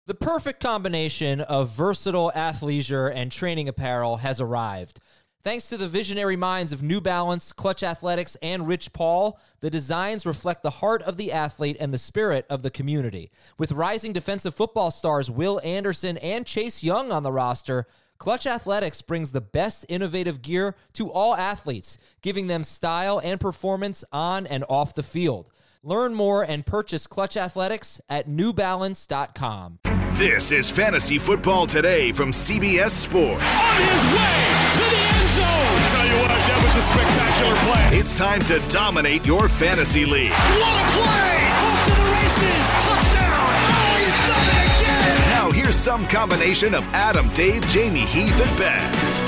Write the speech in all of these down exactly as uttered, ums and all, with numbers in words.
The perfect combination of versatile athleisure and training apparel has arrived. Thanks to the visionary minds of New Balance, Clutch Athletics, and Rich Paul, the designs reflect the heart of the athlete and the spirit of the community. With rising defensive football stars Will Anderson and Chase Young on the roster, Clutch Athletics brings the best innovative gear to all athletes, giving them style and performance on and off the field. Learn more and purchase Clutch Athletics at new balance dot com. This is Fantasy Football Today from C B S Sports. On his way to the end zone. I tell you what, that was a spectacular play. It's time to dominate your fantasy league. What a play! Off to the races. Touchdown. Oh, he's done it again. Now here's some combination of Adam, Dave, Jamie, Heath, and Ben.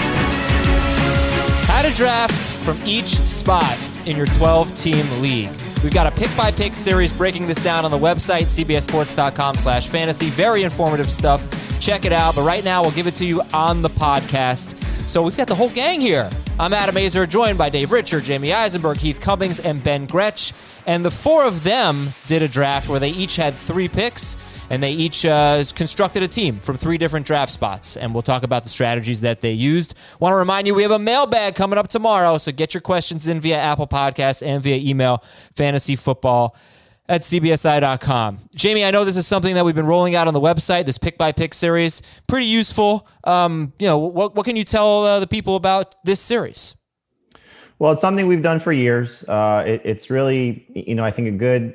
How to draft from each spot in your twelve-team league. We've got a pick-by-pick series breaking this down on the website, c b s sports dot com slash fantasy. Very informative stuff. Check it out. But right now, we'll give it to you on the podcast. So we've got the whole gang here. I'm Adam Azer, joined by Dave Richard, Jamie Eisenberg, Heath Cummings, and Ben Gretsch. And the four of them did a draft where they each had three picks, and they each uh, constructed a team from three different draft spots. And we'll talk about the strategies that they used. Want to remind you, we have a mailbag coming up tomorrow, so get your questions in via Apple Podcasts and via email, fantasyfootball at c b s i dot com. Jamie, I know this is something that we've been rolling out on the website, this pick-by-pick series. Pretty useful. Um, you know, what, what can you tell uh, the people about this series? Well, it's something we've done for years. Uh, it, it's really, you know, I think a good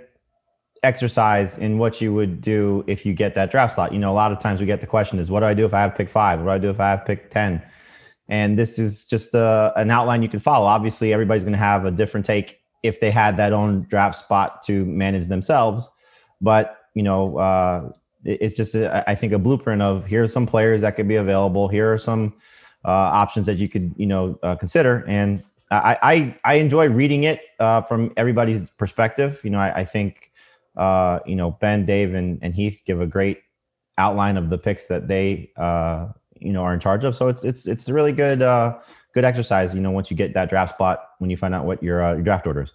exercise in what you would do if you get that draft slot. You know, a lot of times we get the question is, what do I do if I have pick five? What do I do if I have pick ten? And this is just a, an outline you can follow. Obviously, everybody's going to have a different take if they had that own draft spot to manage themselves. But, you know, uh, it's just, a, I think, a blueprint of here's some players that could be available. Here are some uh, options that you could, you know, uh, consider. And I, I, I enjoy reading it uh, from everybody's perspective. You know, I, I think, Uh, you know, Ben, Dave, and, and Heath give a great outline of the picks that they, uh, you know, are in charge of. So it's it's it's a really good uh, good exercise. You know, once you get that draft spot, when you find out what your, uh, your draft order is.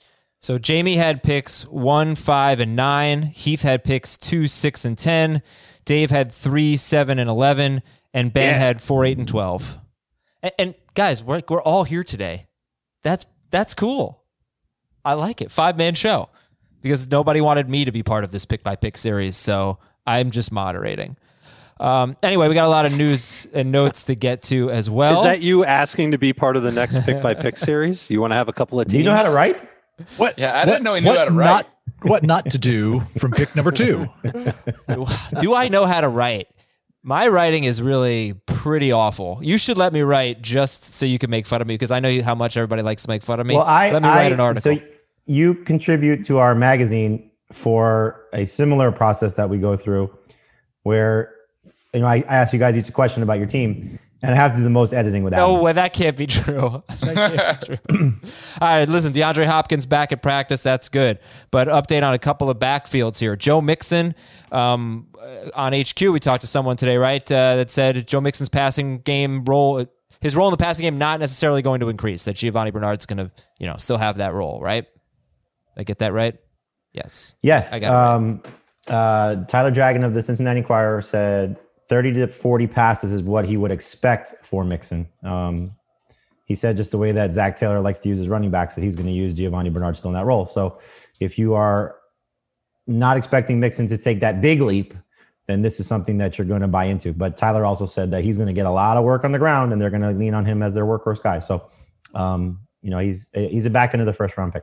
So Jamie had picks one, five, and nine. Heath had picks two, six, and ten. Dave had three, seven, and eleven, and Ben yeah. had four, eight, and twelve. And, and guys, we're we're all here today. That's that's cool. I like it. Five man show. Because nobody wanted me to be part of this pick-by-pick series, so I'm just moderating. Um, anyway, we got a lot of news and notes to get to as well. Is that you asking to be part of the next pick-by-pick series? You want to have a couple of teams? Do you know how to write? What? Yeah, I what, didn't know he knew what how to write. Not, what not to do from pick number two. Do I know how to write? My writing is really pretty awful. You should let me write just so you can make fun of me, because I know how much everybody likes to make fun of me. Well, I, let me I, write an article. So you contribute to our magazine for a similar process that we go through where, you know, I, I ask you guys each a question about your team, and I have to do the most editing with that. No way, that can't be true. That can't be true. All right, listen, DeAndre Hopkins back at practice. That's good. But update on a couple of backfields here. Joe Mixon um, on H Q, we talked to someone today, right, uh, that said Joe Mixon's passing game role, his role in the passing game not necessarily going to increase, that Giovanni Bernard's going to, you know, still have that role, right? I get that right? Yes. Yes. I got um, it right. uh, Tyler Dragon of the Cincinnati Enquirer said thirty to forty passes is what he would expect for Mixon. Um, he said just the way that Zach Taylor likes to use his running backs, that he's going to use Giovanni Bernard still in that role. So if you are not expecting Mixon to take that big leap, then this is something that you're going to buy into. But Tyler also said that he's going to get a lot of work on the ground, and they're going to lean on him as their workhorse guy. So, um, you know, he's he's a back end of the first round pick.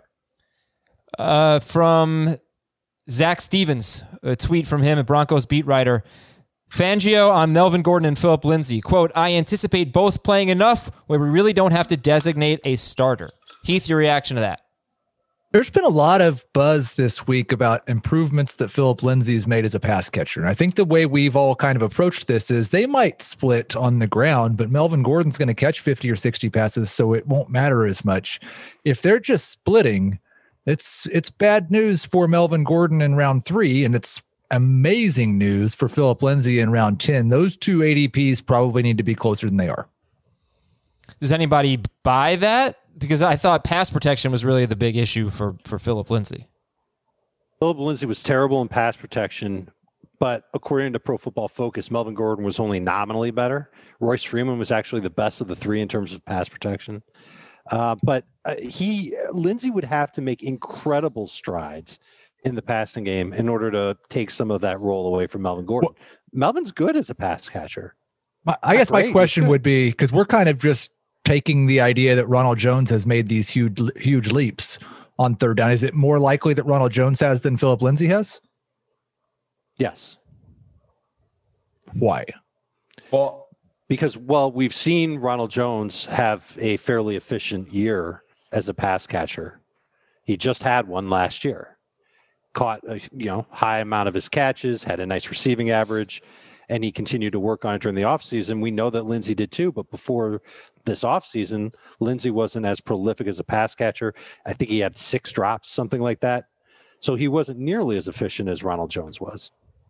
Uh, from Zach Stevens, a tweet from him, a Broncos beat writer. Fangio on Melvin Gordon and Philip Lindsay. Quote, I anticipate both playing enough where we really don't have to designate a starter. Heath, your reaction to that? There's been a lot of buzz this week about improvements that Philip Lindsay's made as a pass catcher. And I think the way we've all kind of approached this is they might split on the ground, but Melvin Gordon's going to catch fifty or sixty passes, so it won't matter as much. If they're just splitting, it's it's bad news for Melvin Gordon in round three, and it's amazing news for Philip Lindsay in round ten. Those two A D Ps probably need to be closer than they are. Does anybody buy that? Because I thought pass protection was really the big issue for, for Philip Lindsay. Philip Lindsay was terrible in pass protection, But according to Pro Football Focus, Melvin Gordon was only nominally better. Royce Freeman was actually the best of the three in terms of pass protection. Uh, but uh, he, Lindsey would have to make incredible strides in the passing game in order to take some of that role away from Melvin Gordon. Well, Melvin's good as a pass catcher. My, I guess my question would be, because we're kind of just taking the idea that Ronald Jones has made these huge, huge leaps on third down. Is it more likely that Ronald Jones has than Philip Lindsay has? Yes. Why? Well, because, well, we've seen Ronald Jones have a fairly efficient year as a pass catcher. He just had one last year. Caught a you know high amount of his catches, had a nice receiving average, and he continued to work on it during the offseason. We know that Lindsey did too, but before this offseason, Lindsey wasn't as prolific as a pass catcher. I think he had six drops, something like that. So he wasn't nearly as efficient as Ronald Jones was.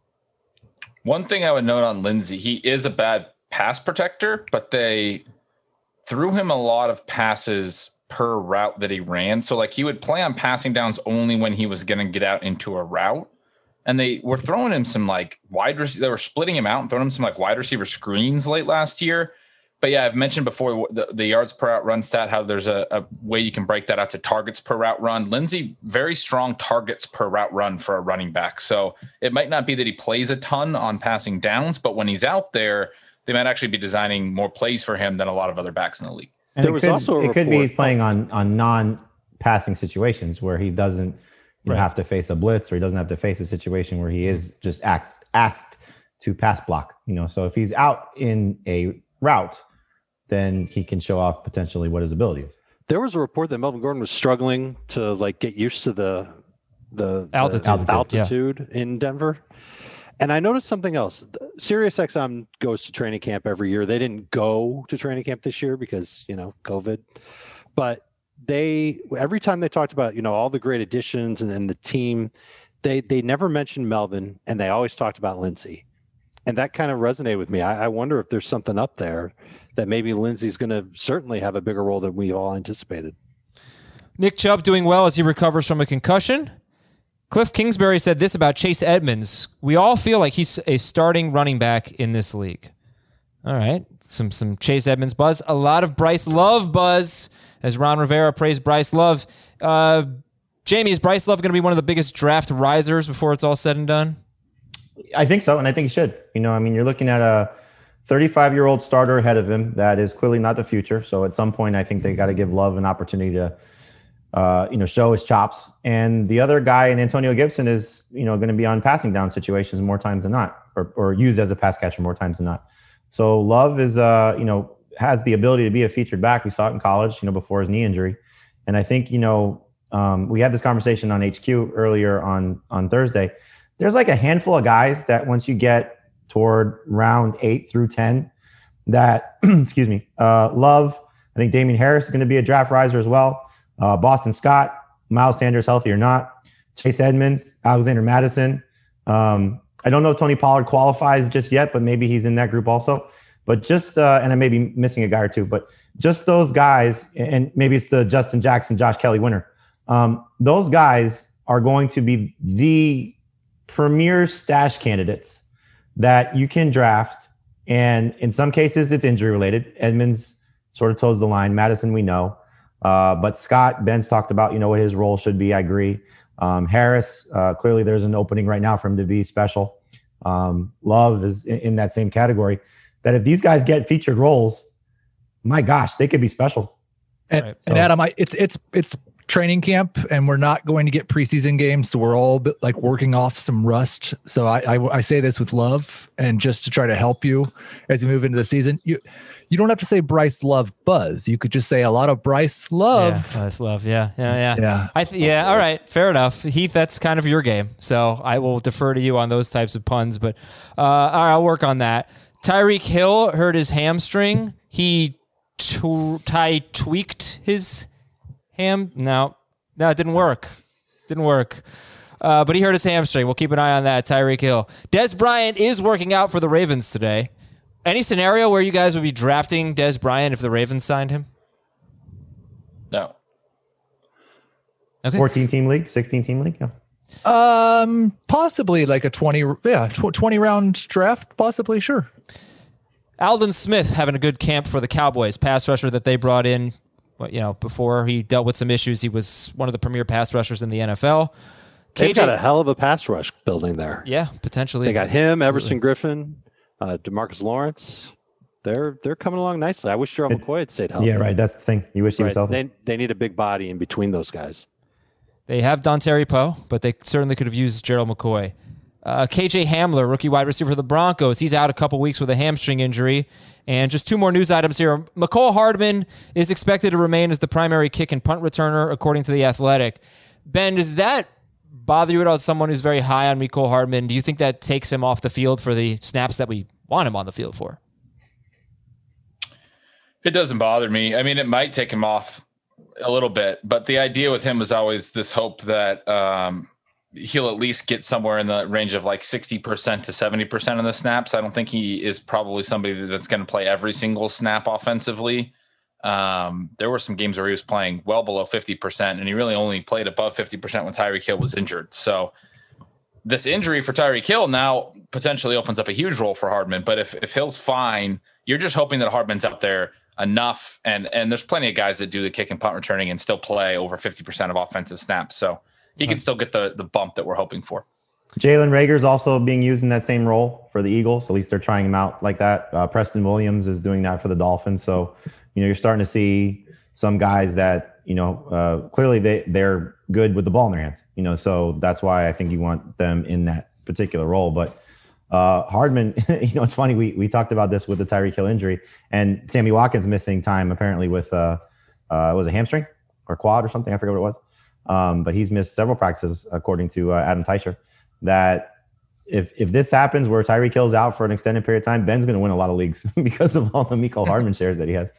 One thing I would note on Lindsey, he is a bad pass protector, but they threw him a lot of passes per route that he ran. So like he would play on passing downs only when he was going to get out into a route. And they were throwing him some like wide receiver. They were splitting him out and throwing him some like wide receiver screens late last year. But yeah, I've mentioned before the, the yards per out run stat, how there's a, a way you can break that out to targets per route run. Lindsey, very strong targets per route run for a running back. So it might not be that he plays a ton on passing downs, but when he's out there, they might actually be designing more plays for him than a lot of other backs in the league. And there was could, also a it could be he's playing on on non-passing situations where he doesn't you right. know, have to face a blitz, or he doesn't have to face a situation where he is just asked asked to pass block. You know, so if he's out in a route, then he can show off potentially what his ability is. There was a report that Melvin Gordon was struggling to like get used to the the altitude, the altitude, altitude yeah. in Denver. And I noticed something else. SiriusXM goes to training camp every year. They didn't go to training camp this year because, you know, COVID. But they, every time they talked about, you know, all the great additions and then the team, they they never mentioned Melvin, and they always talked about Lindsey. And that kind of resonated with me. I, I wonder if there's something up there that maybe Lindsey's going to certainly have a bigger role than we all anticipated. Nick Chubb doing well as he recovers from a concussion. Cliff Kingsbury said this about Chase Edmonds. We all feel like he's a starting running back in this league. All right. Some some Chase Edmonds buzz. A lot of Bryce Love buzz as Ron Rivera praised Bryce Love. Uh, Jamie, is Bryce Love going to be one of the biggest draft risers before it's all said and done? I think so, and I think he should. You know, I mean, you're looking at a thirty-five-year-old starter ahead of him that is clearly not the future. So at some point, I think they got to give Love an opportunity to Uh, you know, show his chops. And the other guy in Antonio Gibson is, you know, going to be on passing down situations more times than not, or, or used as a pass catcher more times than not. So Love is, uh, you know, has the ability to be a featured back. We saw it in college, you know, before his knee injury. And I think, you know, um, we had this conversation on H Q earlier on, on Thursday. There's like a handful of guys that once you get toward round eight through ten, that, excuse me, uh, Love, I think Damian Harris is going to be a draft riser as well. Uh, Boston Scott, Miles Sanders, healthy or not, Chase Edmonds, Alexander Madison. Um, I don't know if Tony Pollard qualifies just yet, but maybe he's in that group also. But just, uh, and I may be missing a guy or two, but just those guys, and maybe it's the Justin Jackson, Josh Kelly winner. Um, those guys are going to be the premier stash candidates that you can draft. And in some cases, it's injury related. Edmonds sort of toes the line. Madison, we know. Uh, but Scott, Ben's talked about, you know, what his role should be. I agree. Um, Harris, uh, clearly there's an opening right now for him to be special. Um, Love is in, in that same category. That if these guys get featured roles, my gosh, they could be special. And, right. and so, Adam, I, it's it's it's training camp, and we're not going to get preseason games, so we're all bit, like working off some rust. So I, I I say this with love, and just to try to help you as you move into the season. You you don't have to say Bryce Love buzz. You could just say a lot of Bryce Love. Yeah, Bryce Love. Yeah, yeah, yeah. Yeah. I th- yeah. All right, fair enough. Heath, that's kind of your game, so I will defer to you on those types of puns. But uh, all right, I'll work on that. Tyreek Hill hurt his hamstring. He t- Ty tweaked his ham. No, no, it didn't work. Didn't work. Uh, but he hurt his hamstring. We'll keep an eye on that. Tyreek Hill. Dez Bryant is working out for the Ravens today. Any scenario where you guys would be drafting Dez Bryant if the Ravens signed him? No. Okay. fourteen team league, sixteen team league. Yeah. Um, possibly like a twenty, yeah, tw- twenty round draft, possibly, sure. Aldon Smith having a good camp for the Cowboys, pass rusher that they brought in. You know, before he dealt with some issues, he was one of the premier pass rushers in the N F L. They've K J, got a hell of a pass rush building there. Yeah, potentially. They got him, Everson Griffin, uh, DeMarcus Lawrence. They're they're coming along nicely. I wish Gerald McCoy had stayed healthy. Yeah, right. That's the thing. You wish he was Right. healthy. They they need a big body in between those guys. They have Dontari Poe, but they certainly could have used Gerald McCoy. Uh, K J Hamler, rookie wide receiver for the Broncos. He's out a couple weeks with a hamstring injury. And just two more news items here. Mecole Hardman is expected to remain as the primary kick and punt returner, according to The Athletic. Ben, does that bother you at all as someone who's very high on Mecole Hardman? Do you think that takes him off the field for the snaps that we want him on the field for? It doesn't bother me. I mean, it might take him off a little bit, but the idea with him was always this hope that um, he'll at least get somewhere in the range of like sixty percent to seventy percent of the snaps. I don't think he is probably somebody that's going to play every single snap offensively. Um, there were some games where he was playing well below fifty percent, and he really only played above fifty percent when Tyreek Hill was injured. So this injury for Tyreek Hill now potentially opens up a huge role for Hardman. But if, if Hill's fine, you're just hoping that Hardman's out there enough. And, and there's plenty of guys that do the kick and punt returning and still play over fifty percent of offensive snaps. So he can still get the, the bump that we're hoping for. Jalen Reagor's also being used in that same role for the Eagles. At least they're trying him out like that. Uh, Preston Williams is doing that for the Dolphins. So, you know, you're starting to see some guys that, you know, uh, clearly they, they're good with the ball in their hands, you know, so that's why I think you want them in that particular role. But uh, Hardman, you know, it's funny. We, we talked about this with the Tyreek Hill injury, and Sammy Watkins missing time apparently with, uh, uh, was a hamstring or quad or something. I forget what it was. Um, but he's missed several practices, according to uh, Adam Teicher, that if if this happens where Tyreek Hill's out for an extended period of time, Ben's going to win a lot of leagues because of all the Mecole Hardman shares that he has.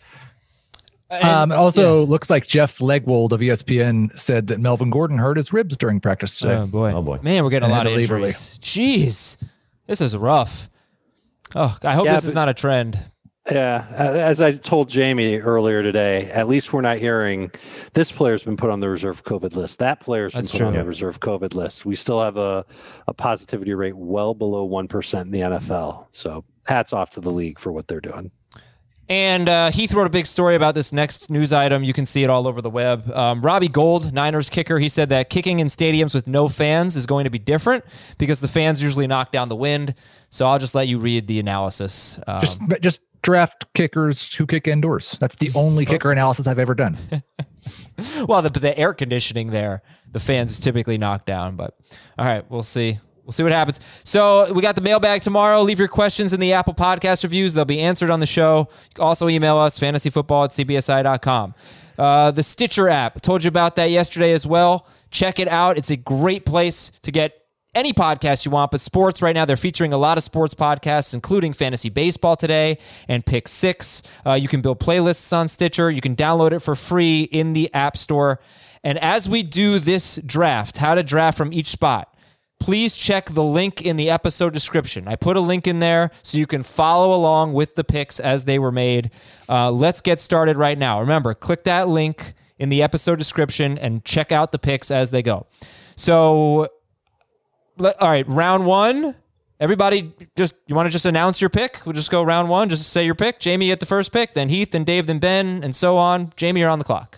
Um, also, yeah. Looks like Jeff Legwold of E S P N said that Melvin Gordon hurt his ribs during practice today. Oh, boy. Oh, boy. Man, we're getting And a lot of had to leave injuries. Jeez. This is rough. Oh, I hope Yeah, this is but- not a trend. Yeah, as I told Jamie earlier today, at least we're not hearing this player's been put on the reserve COVID list. That player's been That's put true. on Yeah. the reserve COVID list. We still have a, a positivity rate well below one percent in the N F L. So hats off to the league for what they're doing. And uh, Heath wrote a big story about this next news item. You can see it all over the web. Um, Robbie Gould, Niners kicker, he said that kicking in stadiums with no fans is going to be different because the fans usually knock down the wind. So I'll just let you read the analysis. Um, Just, just draft kickers who kick indoors. That's the only kicker analysis I've ever done. well, the, the air conditioning there, the fans is typically knocked down. But all right, we'll see. We'll see what happens. So we got the mailbag tomorrow. Leave your questions in the Apple Podcast reviews. They'll be answered on the show. You can also email us, fantasyfootball at c b s i dot com. Uh, the Stitcher app. I told you about that yesterday as well. Check it out. It's a great place to get any podcast you want, but sports right now, they're featuring a lot of sports podcasts, including fantasy baseball today and Pick Six. Uh, you can build playlists on Stitcher. You can download it for free in the App Store. And as we do this draft, how to draft from each spot, please check the link in the episode description. I put a link in there so you can follow along with the picks as they were made. Uh, let's get started right now. Remember, click that link in the episode description and check out the picks as they go. So, let, all right, round one. Everybody, just you want to just announce your pick? We'll just go round one. Just say your pick. Jamie, get the first pick, then Heath, then Dave, then Ben, and so on. Jamie, you're on the clock.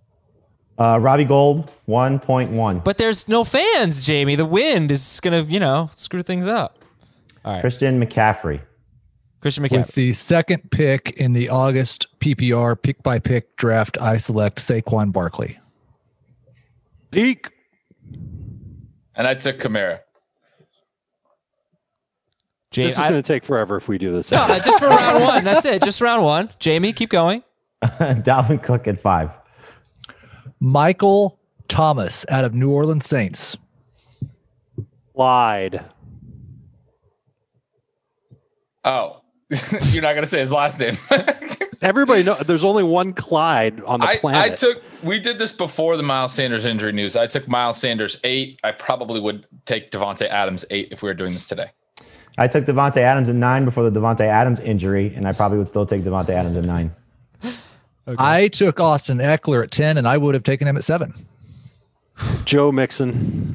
Uh, Robbie Gould, one point one. But there's no fans, Jamie. The wind is going to, you know, screw things up. All right. Christian McCaffrey. Christian With McCaffrey. the second pick in the August P P R pick by pick draft, I select Saquon Barkley. Deke. And I took Kamara. Jamie, This is going to take forever if we do this. no, just for round one. That's it. Just round one. Jamie, keep going. Dalvin Cook at five. Michael Thomas out of New Orleans Saints. Lied. Oh, you're not going to say his last name. Everybody know there's only one Clyde on the I, planet. I took, we did this before the Miles Sanders injury news. I took Miles Sanders eight. I probably would take Devontae Adams eight if we were doing this today. I took Devontae Adams at nine before the Devontae Adams injury, and I probably would still take Devontae Adams at nine. Okay. I took Austin Eckler at ten, and I would have taken him at seven. Joe Mixon,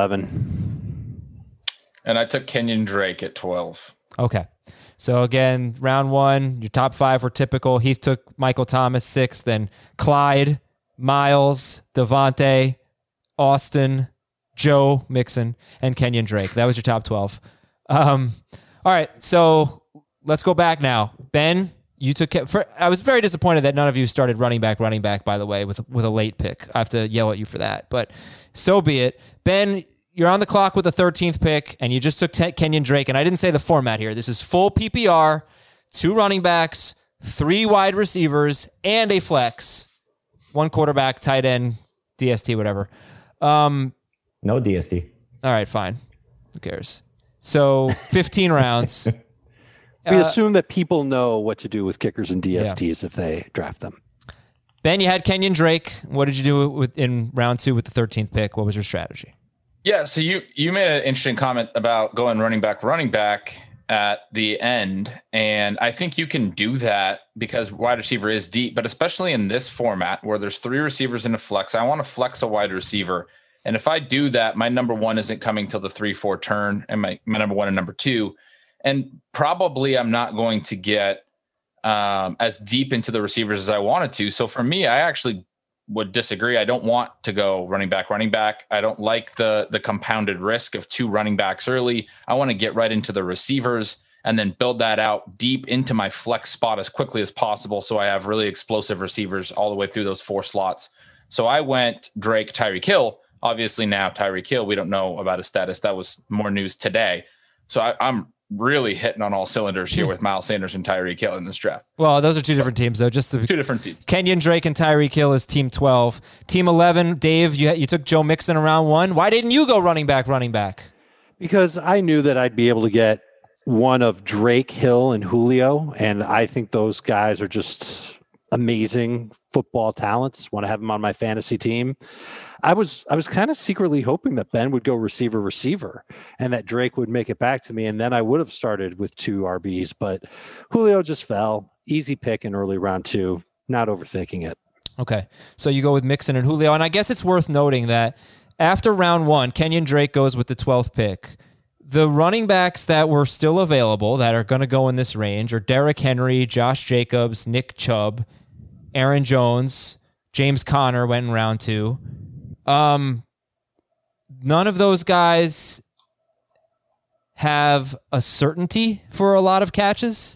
eleven. And I took Kenyon Drake at twelve. Okay. So again, round one, your top five were typical. Heath took Michael Thomas, six, then Clyde, Miles, Devontae, Austin, Joe Mixon, and Kenyon Drake. That was your top twelve. Um, all right, so let's go back now. Ben, you took. For, I was very disappointed that none of you started running back, running back. By the way, with with a late pick, I have to yell at you for that. But so be it. Ben, you're on the clock with the thirteenth pick, and you just took T- Kenyon Drake. And I didn't say the format here. This is full P P R, two running backs, three wide receivers, and a flex, one quarterback, tight end, D S T, whatever. Um, No D S T. all right, fine. Who cares? So fifteen rounds. We Uh, assume that people know what to do with kickers and D S Ts if they draft them. Ben, you had Kenyon Drake. What did you do with in round two with the thirteenth pick? What was your strategy? Yeah, so you you made an interesting comment about going running back, running back at the end, and I think you can do that because wide receiver is deep, but especially in this format where there's three receivers in a flex, I want to flex a wide receiver. And if I do that, my number one isn't coming till the three, four turn, and my, my number one and number two. And probably I'm not going to get um, as deep into the receivers as I wanted to. So for me, I actually would disagree. I don't want to go running back, running back. I don't like the the compounded risk of two running backs early. I want to get right into the receivers and then build that out deep into my flex spot as quickly as possible. So I have really explosive receivers all the way through those four slots. So I went Drake, Tyreek Hill. Obviously now Tyreek Hill, we don't know about his status. That was more news today. So I, I'm really hitting on all cylinders here with Miles Sanders and Tyreek Hill in this draft. Well, those are two different teams, though. Just to, Two different teams. Kenyon Drake and Tyreek Hill is team twelve. Team eleven, Dave, you you took Joe Mixon in round one. Why didn't you go running back, running back? Because I knew that I'd be able to get one of Drake, Hill, and Julio, and I think those guys are just amazing football talents. Want to have them on my fantasy team. I was I was kind of secretly hoping that Ben would go receiver receiver and that Drake would make it back to me, and then I would have started with two R Bs, but Julio just fell. Easy pick in early round two. Not overthinking it. Okay, so you go with Mixon and Julio, and I guess it's worth noting that after round one, Kenyon Drake goes with the twelfth pick. The running backs that were still available that are going to go in this range are Derrick Henry, Josh Jacobs, Nick Chubb, Aaron Jones, James Conner went in round two. Um, none of those guys have a certainty for a lot of catches.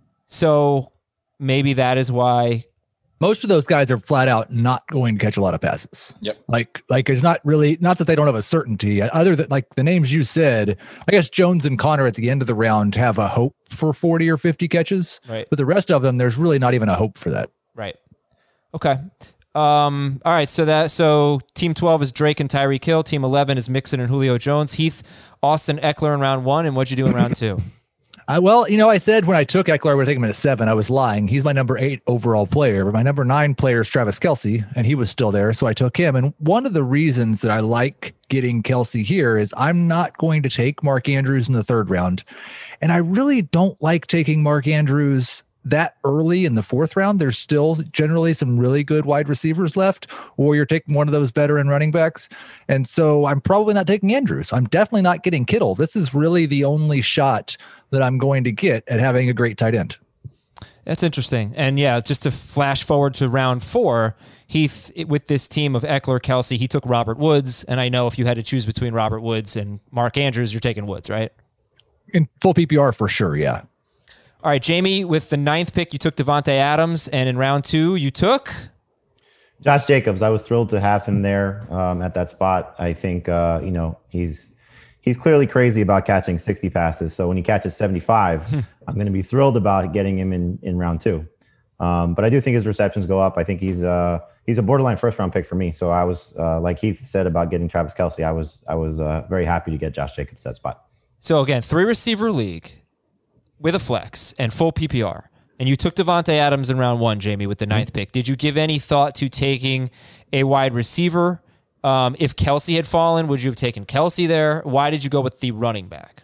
So maybe that is why Most of those guys are flat out not going to catch a lot of passes. Yep. Like, like it's not really, not that they don't have a certainty other than like the names you said. I guess Jones and Connor at the end of the round have a hope for forty or fifty catches. Right. But the rest of them, there's really not even a hope for that. Right. Okay. Um, all right. So that, so team twelve is Drake and Tyreek Hill. Team eleven is Mixon and Julio Jones. Heath, Austin Eckler in round one. And what'd you do in round two? I, well, you know, I said when I took Eckler, I would take him at a seven. I was lying. He's my number eight overall player, but my number nine player is Travis Kelce, and he was still there, so I took him. And one of the reasons that I like getting Kelce here is I'm not going to take Mark Andrews in the third round, and I really don't like taking Mark Andrews that early in the fourth round. There's still generally some really good wide receivers left, or you're taking one of those veteran running backs. And so I'm probably not taking Andrews. I'm definitely not getting Kittle. This is really the only shot that I'm going to get at having a great tight end. That's interesting. And yeah, just to flash forward to round four, Heath, with this team of Eckler, Kelce, he took Robert Woods. And I know if you had to choose between Robert Woods and Mark Andrews, you're taking Woods, right? In full P P R for sure, yeah. All right, Jamie, with the ninth pick, you took Devontae Adams. And in round two, you took... Josh Jacobs. I was thrilled to have him there um, at that spot. I think, uh, you know, he's... He's clearly crazy about catching sixty passes. So when he catches seventy-five, I'm going to be thrilled about getting him in, in round two. Um, but I do think his receptions go up. I think he's uh, he's a borderline first round pick for me. So I was uh, like Heath said about getting Travis Kelce. I was I was uh, very happy to get Josh Jacobs that spot. So again, three receiver league with a flex and full P P R. And you took Devontae Adams in round one, Jamie, with the ninth pick. Did you give any thought to taking a wide receiver? Um, if Kelce had fallen, would you have taken Kelce there? Why did you go with the running back?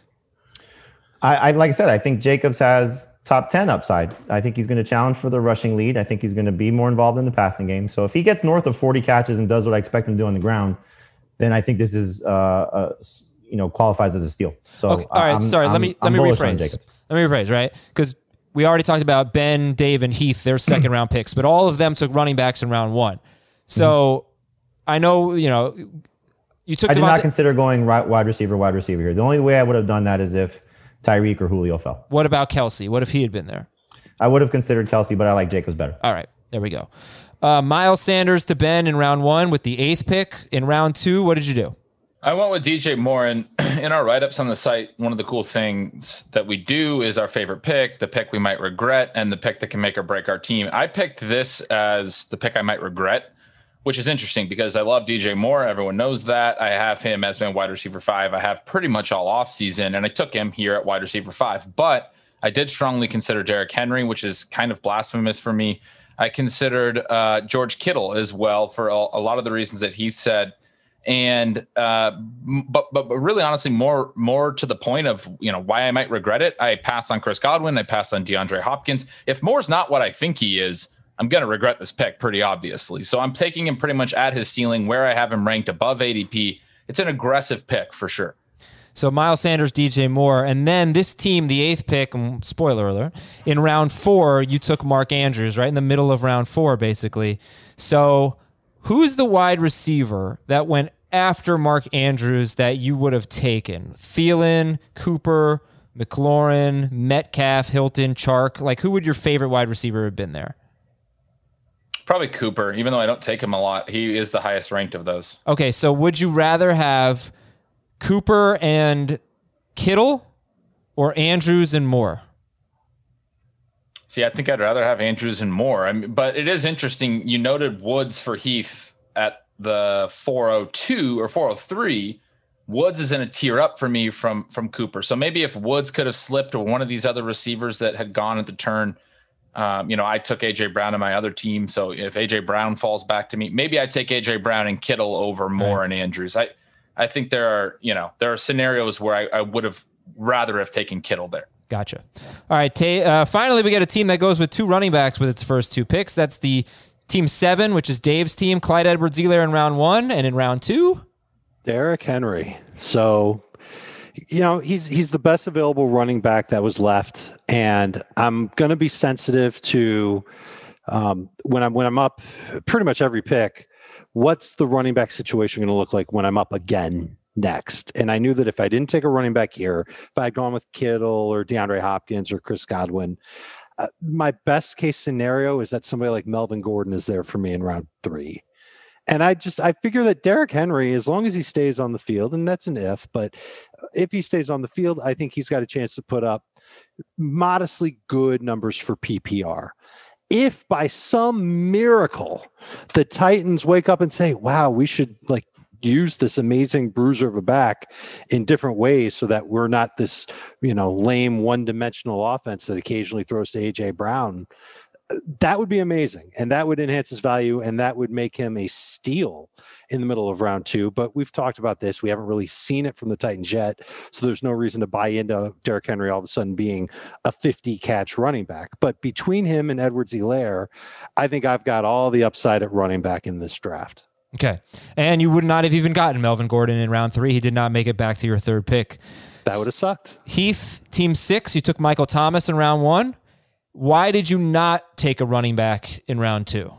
I, I like I said, I think Jacobs has top ten upside. I think he's going to challenge for the rushing lead. I think he's going to be more involved in the passing game. So if he gets north of forty catches and does what I expect him to do on the ground, then I think this is, uh, uh, you know, qualifies as a steal. So, okay. All right. I'm, sorry. I'm, let me, I'm let me rephrase. rephrase. Let me rephrase, right? Because we already talked about Ben, Dave, and Heath, their second round picks, but all of them took running backs in round one. So mm-hmm. I know, you know, you took I did Devontae- not consider going right, wide receiver, wide receiver here. The only way I would have done that is if Tyreek or Julio fell. What about Kelsey? What if he had been there? I would have considered Kelsey, but I like Jacobs better. All right. There we go. Uh, Miles Sanders to Ben in round one with the eighth pick. In round two, what did you do? I went with D J Moore, and in our write-ups on the site, one of the cool things that we do is our favorite pick, the pick we might regret, and the pick that can make or break our team. I picked this as the pick I might regret, which is interesting because I love D J Moore. Everyone knows that. I have him as my wide receiver five. I have pretty much all offseason, and I took him here at wide receiver five. But I did strongly consider Derrick Henry, which is kind of blasphemous for me. I considered uh, George Kittle as well for a, a lot of the reasons that Heath said. And uh, but, but but really, honestly, more more to the point of, you know, why I might regret it. I passed on Chris Godwin. I passed on DeAndre Hopkins. If Moore's not what I think he is, I'm going to regret this pick pretty obviously. So I'm taking him pretty much at his ceiling where I have him ranked above A D P. It's an aggressive pick for sure. So Miles Sanders, D J Moore, and then this team, the eighth pick, spoiler alert, in round four, you took Mark Andrews, right in the middle of round four, basically. So who's the wide receiver that went after Mark Andrews that you would have taken? Thielen, Cooper, McLaurin, Metcalf, Hilton, Chark. Like, who would your favorite wide receiver have been there? Probably Cooper, even though I don't take him a lot. He is the highest ranked of those. Okay, so would you rather have Cooper and Kittle or Andrews and Moore? See, I think I'd rather have Andrews and Moore. I mean, but it is interesting. You noted Woods for Heath at the four oh two or four oh three. Woods is in a tier up for me from, from Cooper. So maybe if Woods could have slipped or one of these other receivers that had gone at the turn, um, you know, I took A J Brown to my other team. So if A J Brown falls back to me, maybe I take A J Brown and Kittle over Moore right. and Andrews. I, I think there are, you know, there are scenarios where I, I would have rather have taken Kittle there. Gotcha. All right. Tay, uh, finally, we get a team that goes with two running backs with its first two picks. That's the team seven, which is Dave's team. Clyde Edwards-Helaire in round one, and in round two, Derrick Henry. So, you know, he's he's the best available running back that was left, and I'm going to be sensitive to um, when I'm when I'm up pretty much every pick. What's the running back situation going to look like when I'm up again next? And I knew that if I didn't take a running back here, if I had gone with Kittle or DeAndre Hopkins or Chris Godwin, uh, my best case scenario is that somebody like Melvin Gordon is there for me in round three. And I just, I figure that Derrick Henry, as long as he stays on the field, and that's an if, but if he stays on the field, I think he's got a chance to put up modestly good numbers for P P R. If by some miracle the Titans wake up and say, wow, we should like use this amazing bruiser of a back in different ways so that we're not this, you know, lame one-dimensional offense that occasionally throws to A J Brown, that would be amazing. And that would enhance his value, and that would make him a steal in the middle of round two. But we've talked about this. We haven't really seen it from the Titans yet. So there's no reason to buy into Derrick Henry all of a sudden being a fifty catch running back. But between him and Edwards-Helaire, I think I've got all the upside at running back in this draft. Okay. And you would not have even gotten Melvin Gordon in round three. He did not make it back to your third pick. That would have sucked. Heath, team six, you took Michael Thomas in round one. Why did you not take a running back in round two?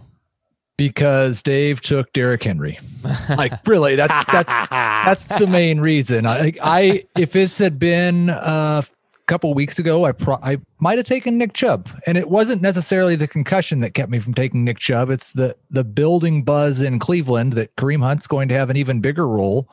Because Dave took Derrick Henry. Like, really, that's that's that's the main reason. I, I if it had been a couple weeks ago, I pro, I might have taken Nick Chubb, and it wasn't necessarily the concussion that kept me from taking Nick Chubb. It's the the building buzz in Cleveland that Kareem Hunt's going to have an even bigger role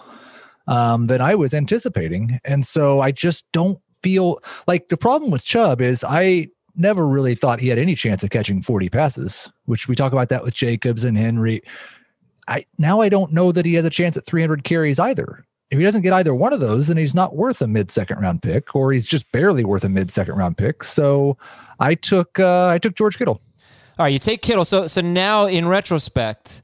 um, than I was anticipating, and so I just don't feel like the problem with Chubb is I. never really thought he had any chance of catching forty passes, which we talk about that with Jacobs and Henry. I now I don't know that he has a chance at three hundred carries either. If he doesn't get either one of those, then he's not worth a mid-second round pick, or he's just barely worth a mid-second round pick. So I took uh, I took George Kittle. All right, you take Kittle. So so now in retrospect,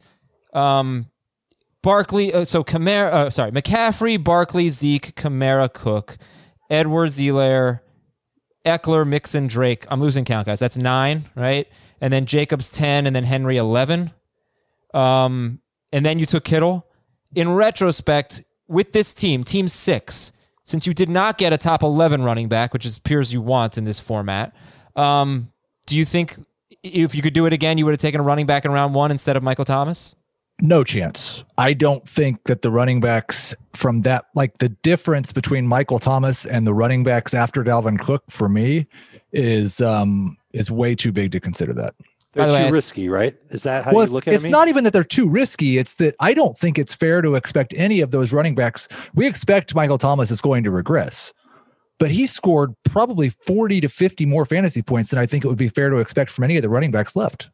um, Barkley. Uh, so Kamara. Uh, sorry, McCaffrey, Barkley, Zeke, Kamara, Cook, Edwards-Helaire, Eckler, Mixon, Drake. I'm losing count, guys. That's nine, right? And then Jacobs ten, and then Henry eleven. Um, and then you took Kittle. in retrospect, with this team, team six, since you did not get a top eleven running back, which it appears you want in this format, um, do you think if you could do it again, you would have taken a running back in round one instead of Michael Thomas? No chance. I don't think that the running backs from that, like the difference between Michael Thomas and the running backs after Dalvin Cook for me is um, is way too big to consider that. They're the too way, risky, right? Is that how well, you look it's, at it? It's not even that they're too risky. It's that I don't think it's fair to expect any of those running backs. We expect Michael Thomas is going to regress, but he scored probably forty to fifty more fantasy points than I think it would be fair to expect from any of the running backs left.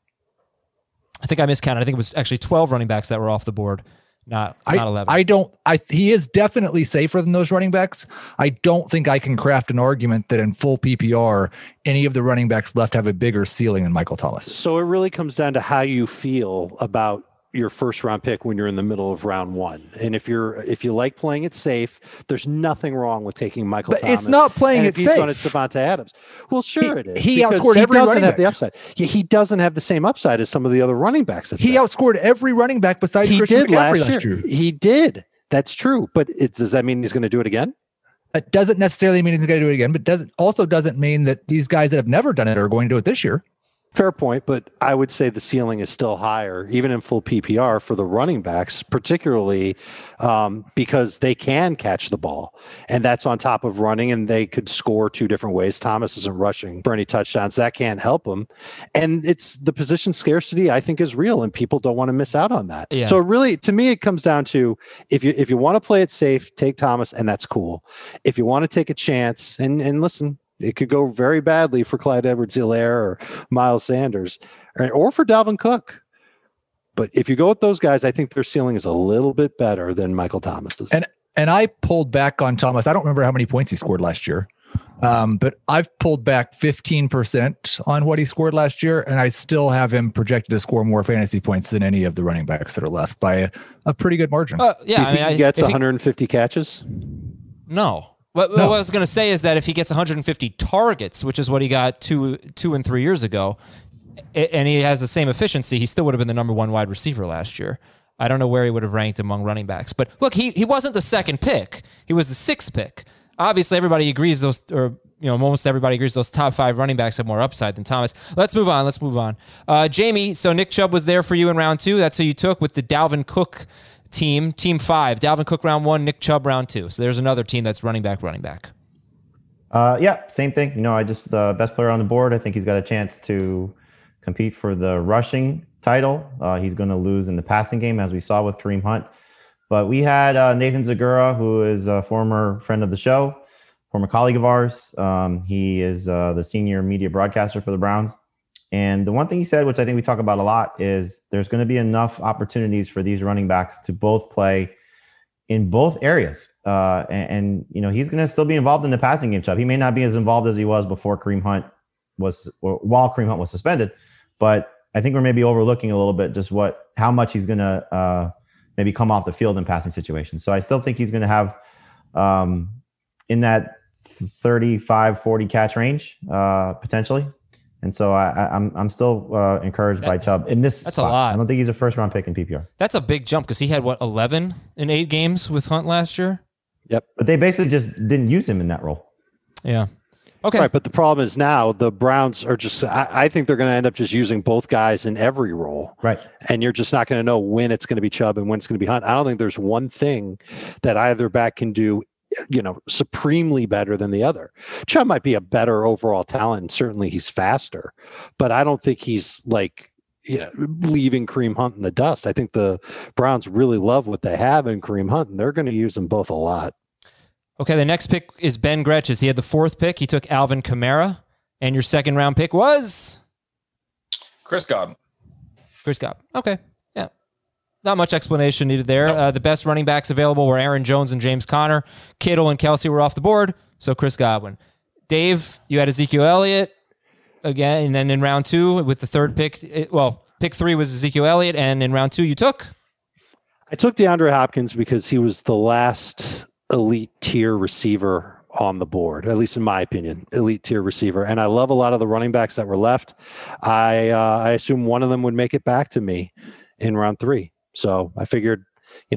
I think I miscounted. I think it was actually twelve running backs that were off the board, not, I, not eleven. I don't, I, he is definitely safer than those running backs. I don't think I can craft an argument that in full P P R, any of the running backs left have a bigger ceiling than Michael Thomas. So it really comes down to how you feel about your first round pick when you're in the middle of round one. And if you're if you like playing it safe, there's nothing wrong with taking Michael But Thomas. it's not playing and it if he's safe. going to Devontae Adams. Well, sure He- it is. he because outscored every doesn't running have the back. upside. He, he doesn't have the same upside as some of the other running backs. That's He there. outscored every running back besides He Christian did McCaffrey last last year. year. He did. That's true. But it, does that mean he's going to do it again? It doesn't necessarily mean he's going to do it again, but doesn't also doesn't mean that these guys that have never done it are going to do it this year. Fair point, but I would say the ceiling is still higher, even in full P P R for the running backs, particularly um, because they can catch the ball. And that's on top of running, and they could score two different ways. Thomas isn't rushing for any touchdowns. That can't help them. And it's the position scarcity, I think, is real, and people don't want to miss out on that. Yeah. So really, to me, it comes down to if you if you want to play it safe, take Thomas, and that's cool. If you want to take a chance, and and listen, it could go very badly for Clyde Edwards-Helaire or Miles Sanders or, or for Dalvin Cook. But if you go with those guys, I think their ceiling is a little bit better than Michael Thomas's. And and I pulled back on Thomas. I don't remember how many points he scored last year, um, but I've pulled back fifteen percent on what he scored last year, and I still have him projected to score more fantasy points than any of the running backs that are left by a, a pretty good margin. Uh, Do yeah, you I think mean, he I- gets if he- one hundred fifty catches? No. What, No. what I was going to say is that if he gets one hundred fifty targets, which is what he got two, two and three years ago, a- and he has the same efficiency, he still would have been the number one wide receiver last year. I don't know where he would have ranked among running backs. But look, he he wasn't the second pick. He was the sixth pick. Obviously, everybody agrees those, or you know, almost everybody agrees those top five running backs have more upside than Thomas. Let's move on. Let's move on. Uh, Jamie, so Nick Chubb was there for you in round two. That's who you took with the Dalvin Cook team, team five. Dalvin Cook round one, Nick Chubb round two. So there's another team that's running back, running back. Uh, yeah, same thing. You know, I just the uh, best player on the board. I think he's got a chance to compete for the rushing title. Uh, he's going to lose in the passing game, as we saw with Kareem Hunt. But we had uh, Nathan Zagura, who is a former friend of the show, former colleague of ours. Um, he is uh, the senior media broadcaster for the Browns. And the one thing he said, which I think we talk about a lot, is there's going to be enough opportunities for these running backs to both play in both areas. Uh, and, and, you know, he's going to still be involved in the passing game, Chubb. He may not be as involved as he was before Kareem Hunt was, or while Kareem Hunt was suspended. But I think we're maybe overlooking a little bit just what, how much he's going to uh, maybe come off the field in passing situations. So I still think he's going to have um, in that thirty-five, forty catch range, uh, potentially. And so I, I, I'm I'm still uh, encouraged That- by Chubb in this. that's a spot. lot. I don't think he's a first round pick in P P R. That's a big jump because he had, what, eleven in eight games with Hunt last year? But they basically just didn't use him in that role. Yeah. Okay. Right, but the problem is now the Browns are just, I, I think they're going to end up just using both guys in every role. Right. And you're just not going to know when it's going to be Chubb and when it's going to be Hunt. I don't think there's one thing that either back can do, you know, supremely better than the other. Chubb might be a better overall talent, and certainly he's faster, but I don't think he's like, you know, leaving Kareem Hunt in the dust. I think the Browns really love what they have in Kareem Hunt, and they're going to use them both a lot. Okay, the next pick is Ben Gretches. He had the fourth pick. He took Alvin Kamara. And your second round pick was? Chris Godwin. Chris Godwin. Okay, yeah. Not much explanation needed there. Uh, the best running backs available were Aaron Jones and James Conner. Kittle and Kelsey were off the board, so Chris Godwin. Dave, you had Ezekiel Elliott again, and then in round two with the third pick, it, well, pick three was Ezekiel Elliott, and in round two you took? I took DeAndre Hopkins because he was the last elite tier receiver on the board, at least in my opinion, elite tier receiver. And I love a lot of the running backs that were left. I uh, I assume one of them would make it back to me in round three. So I figured, you know,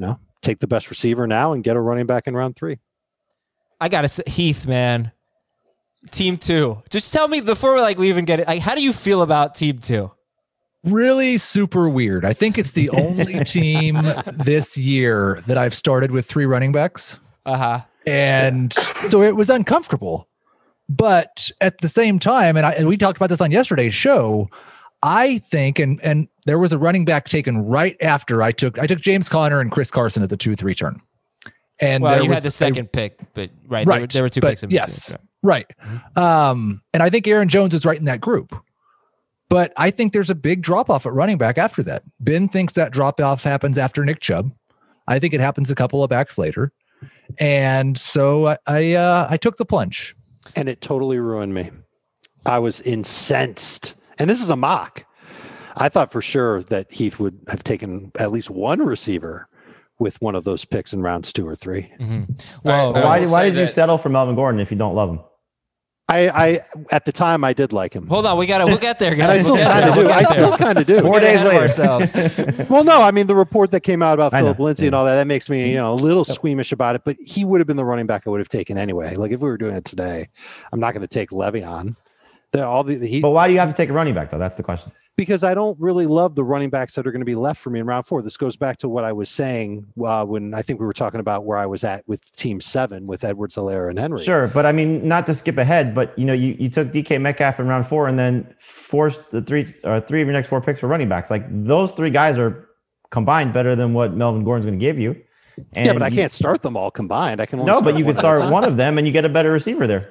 take the best receiver now and get a running back in round three. I got to Heath, man. Team two. Just tell me before like we even get it. Like, how do you feel about team two? Really super weird. I think it's the only team this year that I've started with three running backs. Uh-huh. And so it was uncomfortable. But at the same time, and, I, and we talked about this on yesterday's show, I think, and and there was a running back taken right after I took I took James Conner and Chris Carson at the two three turn. And well, there you was had the second a, pick, but right, right there, were, there were two but picks in yes, between. right. Mm-hmm. Um, and I think Aaron Jones was right in that group. But I think there's a big drop off at running back after that. Ben thinks that drop off happens after Nick Chubb. I think it happens a couple of backs later. And so I I, uh, I took the plunge. And it totally ruined me. I was incensed. And this is a mock. I thought for sure that Heath would have taken at least one receiver with one of those picks in rounds two or three. Mm-hmm. Well, I, I why, will why say did you that- settle for Melvin Gordon if you don't love him? I, I at the time I did like him. hold on, we got to. We'll get there, And I guys. still We'll get kind there. of do. We'll I get still there. kind of do. Four Four days days ahead of later. ourselves. Well, no, I mean the report that came out about I know, Philip Lindsay and yeah. all that, that makes me, you know, a little squeamish about it, but he would have been the running back I would have taken anyway. Like if we were doing it today, I'm not going to take Le'Veon. The, all the, he, But why do you have to take a running back though? That's the question. because I don't really love the running backs that are going to be left for me in round four. This goes back to what I was saying uh, when I think we were talking about where I was at with team seven with Edwards, Helaire, and Henry. Sure, but I mean, not to skip ahead, but you know, you, you took D K Metcalf in round four and then forced the three or three of your next four picks for running backs. Like those three guys are combined better than what Melvin Gordon's going to give you. And yeah, but I you- can't start them all combined. I can only No, but you one can at a start time. one of them and you get a better receiver there.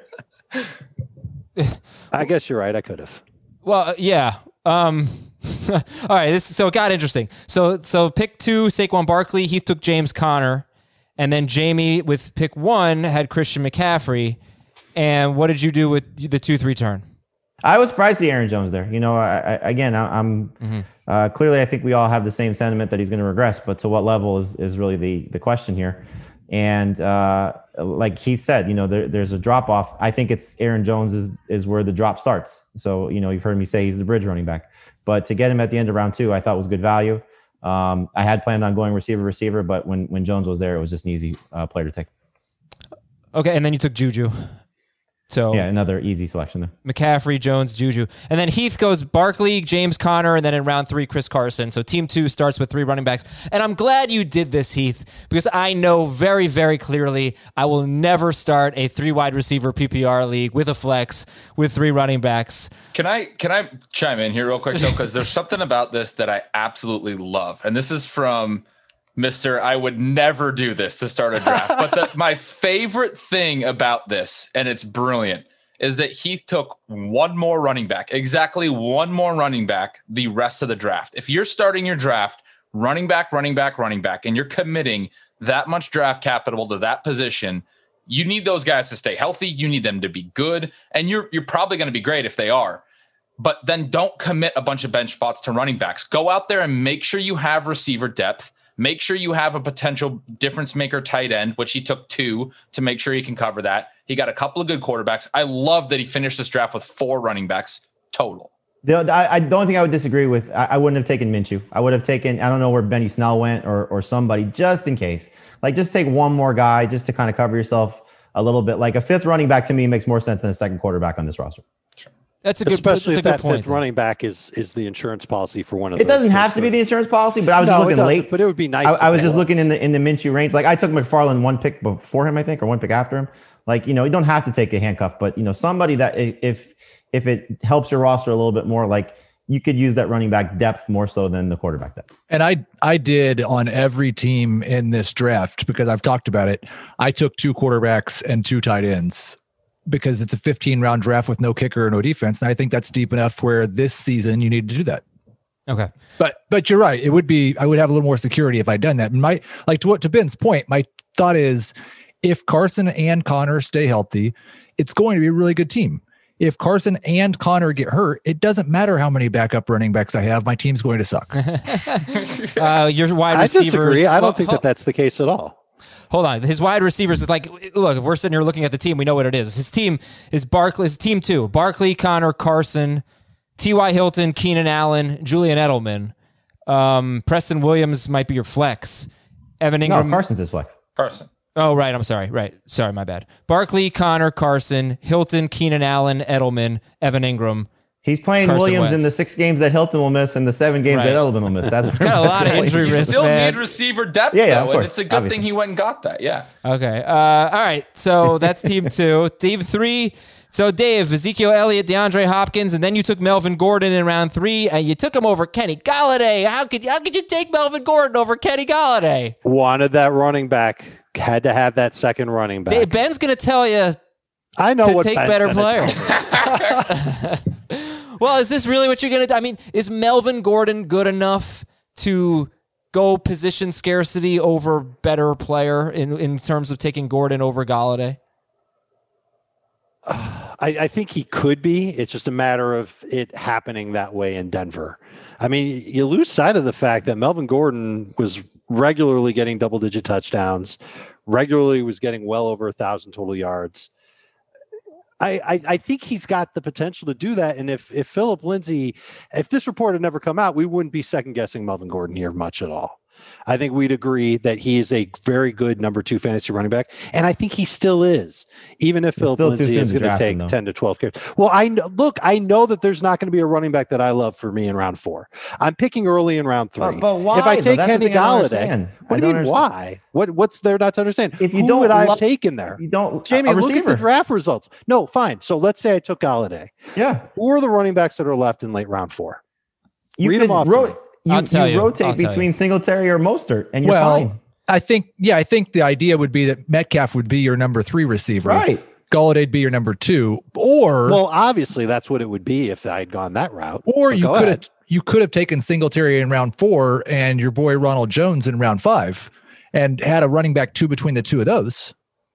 I guess you're right. I could have. Well, uh, yeah. Um, all right. This so it got interesting. So so pick two, Saquon Barkley. Heath took James Conner, and then Jamie with pick one had Christian McCaffrey. And what did you do with the two three turn? I was surprised to see Aaron Jones there. You know, I, I, again, I, I'm Mm-hmm. uh, clearly I think we all have the same sentiment that he's going to regress, but to what level is is really the the question here. And uh, like Keith said, you know, there, there's a drop off. I think it's Aaron Jones is is where the drop starts. So you know, you've heard me say he's the bridge running back, but to get him at the end of round two, I thought was good value. Um, I had planned on going receiver receiver, but when when Jones was there, it was just an easy uh, player to take. Okay, and then you took Juju. So Yeah, another easy selection there. McCaffrey, Jones, Juju. And then Heath goes Barkley, James Conner, and then in round three, Chris Carson. So team two starts with three running backs. And I'm glad you did this, Heath, because I know very, very clearly I will never start a three wide receiver P P R league with a flex with three running backs. Can I can I chime in here real quick though? Because there's something about this that I absolutely love. And this is from Mister I would never do this to start a draft. But the, my favorite thing about this, and it's brilliant, is that Heath took one more running back, exactly one more running back the rest of the draft. If you're starting your draft, running back, running back, running back, and you're committing that much draft capital to that position, you need those guys to stay healthy. You need them to be good. And you're you're probably going to be great if they are. But then don't commit a bunch of bench spots to running backs. Go out there and make sure you have receiver depth. Make sure you have a potential difference maker tight end, which he took two to make sure he can cover that. He got a couple of good quarterbacks. I love that he finished this draft with four running backs total. The, I, I don't think I would disagree with. I, I wouldn't have taken Minshew. I would have taken. I don't know where Benny Snell went or or somebody just in case. Like just take one more guy just to kind of cover yourself a little bit. Like a fifth running back to me makes more sense than a second quarterback on this roster. That's a good, Especially that's if a good that point. fifth running back is is the insurance policy for one of It those doesn't have first to be three. the insurance policy, but I was No, just it looking doesn't, late. but it would be nice I, if I was it just was. looking in the in the Minshew range. Like I took McFarland one pick before him, I think, or one pick after him. Like you know, you don't have to take a handcuff, but you know, somebody that if if it helps your roster a little bit more, like you could use that running back depth more so than the quarterback depth. And I I did on every team in this draft because I've talked about it. I took two quarterbacks and two tight ends because it's a fifteen round draft with no kicker or no defense. And I think that's deep enough where this season you need to do that. Okay. But but you're right. It would be I would have a little more security if I'd done that. And my like to what to Ben's point, my thought is if Carson and Connor stay healthy, it's going to be a really good team. If Carson and Connor get hurt, it doesn't matter how many backup running backs I have. My team's going to suck. Uh, your wide I receivers. disagree. I don't well, think ho- that that's the case at all. Hold on. His wide receivers is like, look, if we're sitting here looking at the team, we know what it is. His team is Barkley, his team two, Barkley, Connor, Carson, T Y Hilton, Keenan Allen, Julian Edelman. Um, Preston Williams might be your flex. Evan Ingram. No, Carson's his flex. Carson. Oh, right. I'm sorry. Right. Sorry, my bad. Barkley, Connor, Carson, Hilton, Keenan Allen, Edelman, Evan Ingram. He's playing Carson Williams Wentz. in the six games that Hilton will miss and the seven games Right. that Edelman will miss. That's Got a lot of injury You risk, still man. need receiver depth, Yeah, yeah, of though, course, and it's a good obviously. thing he went and got that. Yeah. Okay. Uh, all right. So that's team two. Team three. So Dave, Ezekiel Elliott, DeAndre Hopkins, and then you took Melvin Gordon in round three, and you took him over Kenny Galladay. How could how could you take Melvin Gordon over Kenny Galladay? Wanted that running back. Had to have that second running back. Dave, Ben's gonna tell you I know to what take Ben's better gonna players. tell me. Well, is this really what you're gonna do? I mean, is Melvin Gordon good enough to go position scarcity over better player in in terms of taking Gordon over Galladay? I, I think he could be. It's just a matter of it happening that way in Denver. I mean, you lose sight of the fact that Melvin Gordon was regularly getting double-digit touchdowns, regularly was getting well over a thousand total yards. I, I, I think he's got the potential to do that. And if if Philip Lindsay, if this report had never come out, we wouldn't be second guessing Melvin Gordon here much at all. I think we'd agree that he is a very good number two fantasy running back, and I think he still is, even if It's Philip still too Lindsay soon is to going to draft take him, though. ten to twelve carries. Well, I know, look, I know that there's not going to be a running back that I love for me in round four. I'm picking early in round three. But, but why? If I though? take That's the Kenny thing I don't Galladay, understand. what I do you don't mean? understand. Why? What what's there not to understand? If you Who don't would I have love- taken there? You don't. Jamie, a look at receiver. the draft results. No, fine. So let's say I took Galladay. Yeah, Who are the running backs that are left in late round four? you Read could them off to ro- me. you, I'll tell you you. I'll rotate tell between you. Singletary or Mostert, and you're Well, fine. I think, yeah, I think the idea would be that Metcalf would be your number three receiver. Right. Galladay'd be your number two, or Well, obviously that's what it would be if I had gone that route. or But you go could ahead. have you could have taken Singletary in round four and your boy Ronald Jones in round five, and had a running back two between the two of those.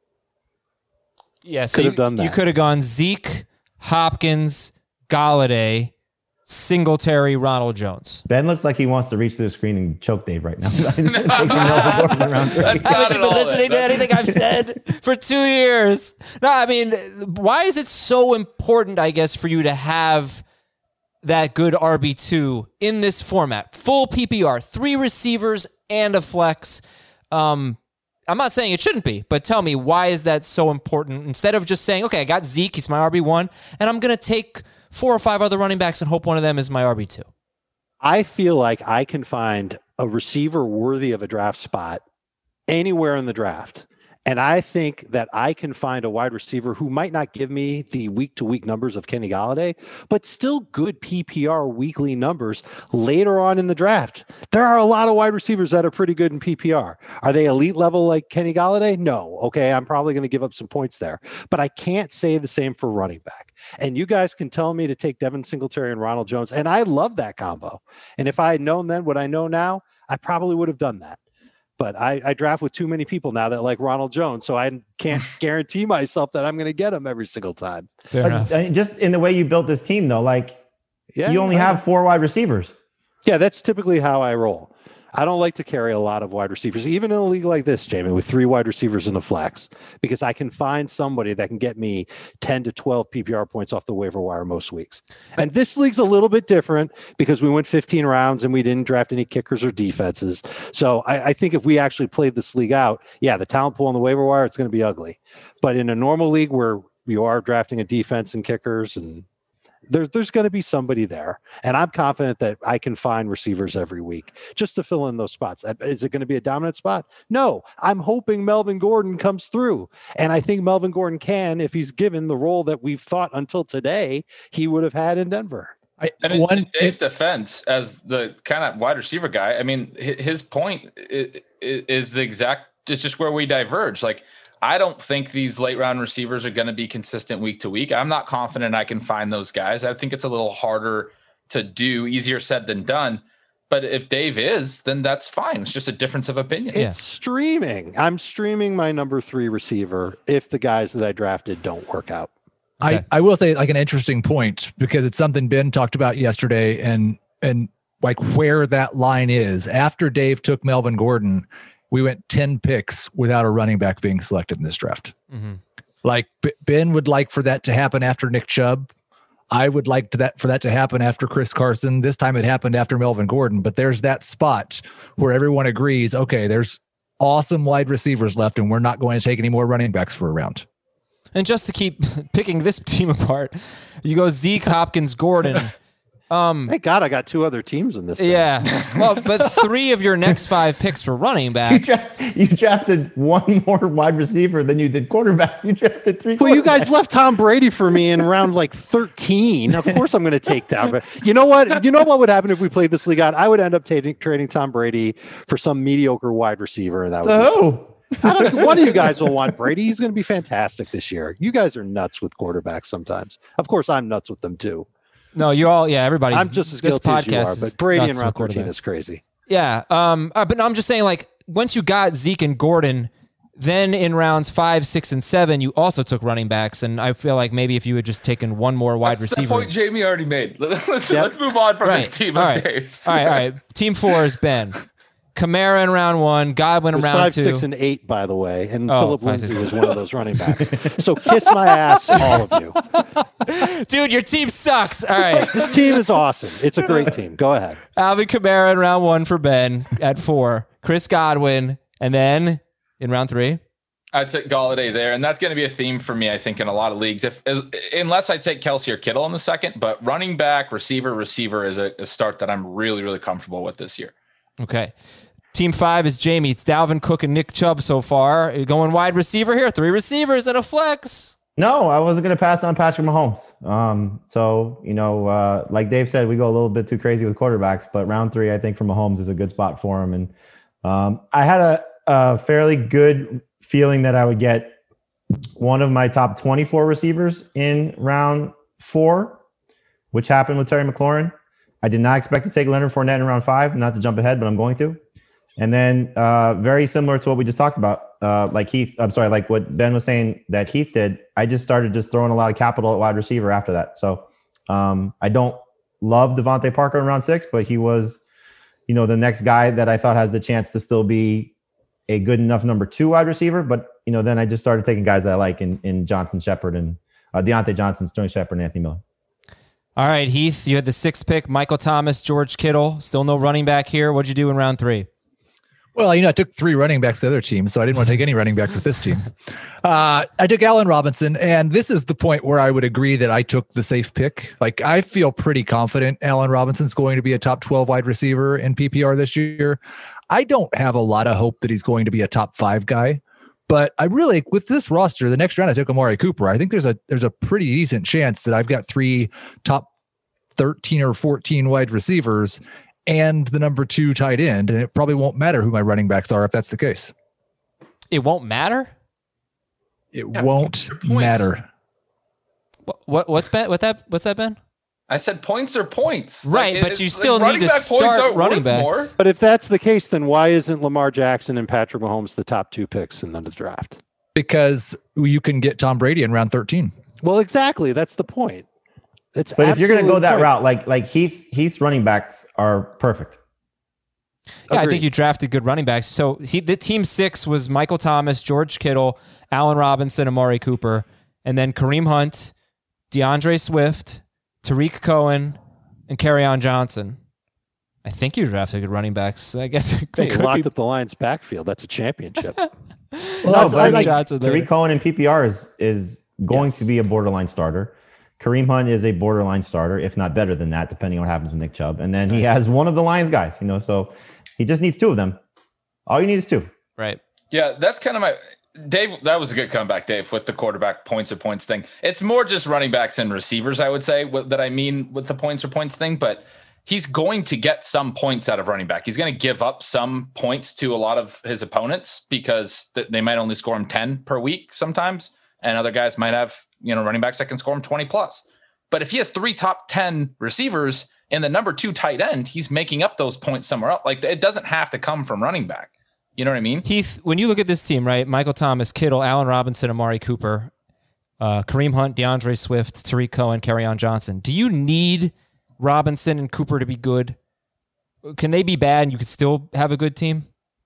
Yeah, so Could you, have done you that. could have gone Zeke, Hopkins, Galladay, Singletary, Ronald Jones. Ben looks like he wants to reach through the screen and choke Dave right now. Taking Melvin Gordon in round three. That's Haven't got you it been all listening there. to anything I've said for two years? No, I mean, why is it so important, I guess, for you to have that good R B two in this format? Full P P R, three receivers and a flex. Um, I'm not saying it shouldn't be, but tell me, why is that so important? Instead of just saying, okay, I got Zeke, he's my R B one, and I'm going to take four or five other running backs and hope one of them is my R B two. I feel like I can find a receiver worthy of a draft spot anywhere in the draft. And I think that I can find a wide receiver who might not give me the week to week numbers of Kenny Galladay, but still good P P R weekly numbers later on in the draft. There are a lot of wide receivers that are pretty good in P P R. Are they elite level like Kenny Galladay? No. Okay. I'm probably going to give up some points there, but I can't say the same for running back. And you guys can tell me to take Devin Singletary and Ronald Jones. And I love that combo. And if I had known then what I know now, I probably would have done that. But I, I draft with too many people now that like Ronald Jones, so I can't guarantee myself that I'm going to get him every single time. Fair Uh, enough. uh, just in the way you built this team, though, like Yeah, you only I- have four wide receivers. Yeah, that's typically how I roll. I don't like to carry a lot of wide receivers, even in a league like this, Jamie, with three wide receivers in a flex, because I can find somebody that can get me ten to twelve P P R points off the waiver wire most weeks. And this league's a little bit different because we went fifteen rounds and we didn't draft any kickers or defenses. So I, I think if we actually played this league out, yeah, the talent pool on the waiver wire, it's going to be ugly. But in a normal league where you are drafting a defense and kickers, and There, there's going to be somebody there. And I'm confident that I can find receivers every week just to fill in those spots. Is it going to be a dominant spot? No. I'm hoping Melvin Gordon comes through. And I think Melvin Gordon can, if he's given the role that we've thought until today he would have had in Denver. I, And in, one, in Dave's it- defense, as the kind of wide receiver guy, I mean, hi- his point is, is the exact, it's just where we diverge. Like, I don't think these late round receivers are going to be consistent week to week. I'm not confident I can find those guys. I think it's a little harder to do, easier said than done. But if Dave is, then that's fine. It's just a difference of opinion. Yeah. It's streaming. I'm streaming my number three receiver if the guys that I drafted don't work out. Okay. I, I will say like an interesting point because it's something Ben talked about yesterday and and like where that line is. After Dave took Melvin Gordon, we went ten picks without a running back being selected in this draft. Mm-hmm. Like B- Ben would like for that to happen after Nick Chubb. I would like to that for that to happen after Chris Carson. This time it happened after Melvin Gordon, but there's that spot where everyone agrees, okay, there's awesome wide receivers left, and we're not going to take any more running backs for a round. And just to keep picking this team apart, you go Zeke, Hopkins, Gordon. Um, Thank God I got two other teams in this thing. Yeah. Well, but three of your next five picks for running You, backs. dra- you drafted one more wide receiver than you did quarterback. You drafted three. Well, you guys quarterbacks. left Tom Brady for me in round like thirteen. Of course, I'm going to take that. But you know what? You know what would happen if we played this league out? I would end up trading trading Tom Brady for some mediocre wide receiver. And that would So be I don't, one of you guys will want Brady. He's going to be fantastic this year. You guys are nuts with quarterbacks sometimes. Of course, I'm nuts with them too. No, you're all, yeah, everybody's. I'm just as this guilty as you podcast are, is but Brady in nuts round with thirteen quarterbacks. is crazy. Yeah. Um, uh, but no, I'm just saying, like, once you got Zeke and Gordon, then in rounds five, six, and seven, you also took running backs. And I feel like maybe if you had just taken one more wide That's receiver. the point Jamie already made. Let's, Yep. let's move on from Right. this team All of right. Dave's. All right, all right. Team four is Ben. Kamara in round one, Godwin in There's round five, two. six, and eight, by the way. And Oh, Philip five, Lindsay six. was one of those running backs. So kiss my ass, all of you. Dude, your team sucks. All right. This team is awesome. It's a great team. Go ahead. Alvin Kamara in round one for Ben at four. Chris Godwin. And then in round three. I took Galladay there, and that's going to be a theme for me, I think, in a lot of leagues. If as, unless I take Kelsey or Kittle in the second, but running back, receiver, receiver is a, a start that I'm really, really comfortable with this year. Okay. Team five is Jamie. It's Dalvin Cook and Nick Chubb so far. You're going wide receiver here. Three receivers and a flex. no, I wasn't going to pass on Patrick Mahomes. Um, so you know, uh, like Dave said, we go a little bit too crazy with quarterbacks, but round three, I think for Mahomes is a good spot for him. And um, I had a, a fairly good feeling that I would get one of my top twenty-four receivers in round four, which happened with Terry McLaurin. I did not expect to take Leonard Fournette in round five, not to jump ahead, but I'm going to. And then uh, very similar to what we just talked about, uh, like Heath, I'm sorry, like what Ben was saying that Heath did, I just started just throwing a lot of capital at wide receiver after that. So um, I don't love Devontae Parker in round six, but he was, you know, the next guy that I thought has the chance to still be a good enough number two wide receiver. But, you know, then I just started taking guys I like in, in Johnson Shepard and uh, Deontay Johnson, Sterling Shepard, and Anthony Miller. All right, Heath, you had the sixth pick, Michael Thomas, George Kittle. Still no running back here. What'd you do in round three? Well, you know, I took three running backs to the other team, so I didn't want to take any running backs with this team. Uh, I took Allen Robinson, and this is the point where I would agree that I took the safe pick. Like, I feel pretty confident Allen Robinson's going to be a top twelve wide receiver in P P R this year. I don't have a lot of hope that he's going to be a top five guy, but I really, with this roster, the next round I took Amari Cooper. I think there's a there's a pretty decent chance that I've got three top thirteen or fourteen wide receivers and the number two tight end, and it probably won't matter who my running backs are if that's the case. It won't matter? It Yeah, won't your points. matter. What, what what's Ben? What that what's that, Ben? I said points are points. Right, Like, but it's- you like, still need running to back points start aren't running worth backs. more. But if that's the case, then why isn't Lamar Jackson and Patrick Mahomes the top two picks in the draft? Because you can get Tom Brady in round thirteen. Well, exactly. That's the point. It's But if you're going to go absolutely that the point. route, like like Heath, Heath's running backs are perfect. Yeah, I Agreed. think you drafted good running backs. So he, the team six was Michael Thomas, George Kittle, Allen Robinson, Amari Cooper, and then Kareem Hunt, DeAndre Swift, Tariq Cohen, and Kerryon Johnson. I think you drafted good running backs. I guess it Hey, you could locked be- up the Lions backfield. That's a championship. Well, No, that's- but I I like like Johnson there. Tariq Cohen in P P R is is going Yes. to be a borderline starter. Kareem Hunt is a borderline starter, if not better than that, depending on what happens with Nick Chubb. And then he has one of the Lions guys, you know, so he just needs two of them. All you need is two. Right. Yeah, that's kind of my Dave. That was a good comeback, Dave, with the quarterback points or points thing. It's more just running backs and receivers, I would say, what, that I mean with the points or points thing. But he's going to get some points out of running back. He's going to give up some points to a lot of his opponents because th- they might only score him ten per week sometimes, and other guys might have, you know, running backs that can score him twenty plus. But if he has three top ten receivers and the number two tight end, he's making up those points somewhere else. Like, it doesn't have to come from running back. You know what I mean? Heath, when you look at this team, right? Michael Thomas, Kittle, Allen Robinson, Amari Cooper, uh, Kareem Hunt, DeAndre Swift, Tariq Cohen, Kerryon Johnson. Do you need Robinson and Cooper to be good? Can they be bad and you could still have a good team?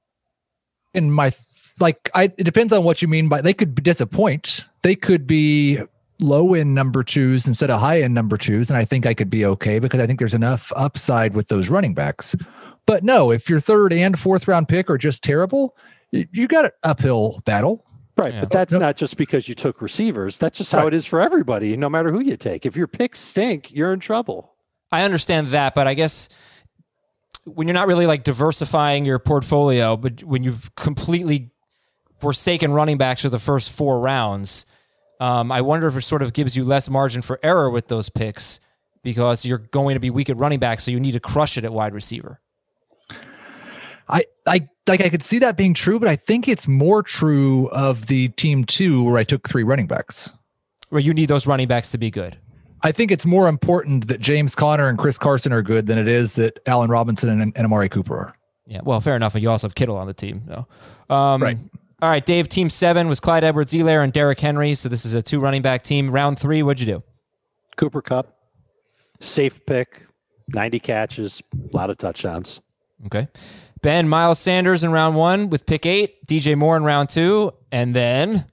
In my like, I it depends on what you mean by they could disappoint. They could be low end number twos instead of high end number twos, and I think I could be okay because I think there's enough upside with those running backs. But no, if your third and fourth round pick are just terrible, You, you got an uphill battle. Right, Yeah. but that's Nope. not just because you took receivers. That's just how Right. it is for everybody, no matter who you take. If your picks stink, you're in trouble. I understand that, but I guess when you're not really like diversifying your portfolio, but when you've completely forsaken running backs for the first four rounds, um, I wonder if it sort of gives you less margin for error with those picks because you're going to be weak at running back, so you need to crush it at wide receiver. I, I like I could see that being true, but I think it's more true of the team two where I took three running backs. Where you need those running backs to be good. I think it's more important that James Conner and Chris Carson are good than it is that Allen Robinson and, and Amari Cooper are. Yeah, well, fair enough. And you also have Kittle on the team. No. Um, Right. All right, Dave, team seven was Clyde Edwards-Helaire and Derrick Henry. So this is a two running back team. Round three, what'd you do? Cooper Kupp, safe pick, ninety catches, a lot of touchdowns. Okay. Ben, Miles Sanders in round one with pick eight, D J Moore in round two, and then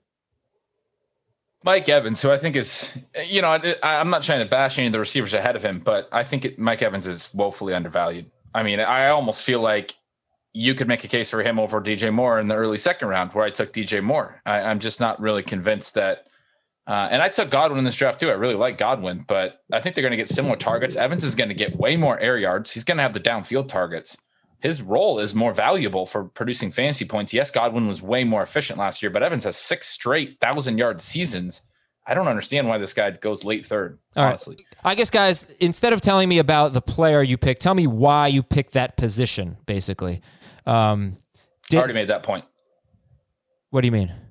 Mike Evans, who I think is, you know, I, I'm not trying to bash any of the receivers ahead of him, but I think it, Mike Evans is woefully undervalued. I mean, I almost feel like you could make a case for him over D J Moore in the early second round, where I took D J Moore. I, I'm just not really convinced that. Uh, and I took Godwin in this draft too. I really like Godwin, but I think they're going to get similar targets. Evans is going to get way more air yards. He's going to have the downfield targets. His role is more valuable for producing fantasy points. Yes, Godwin was way more efficient last year, but Evans has six straight thousand-yard seasons. I don't understand why this guy goes late third, All honestly. right. I guess, guys, instead of telling me about the player you picked, tell me why you picked that position, basically. Um, I already made that point. What do you mean?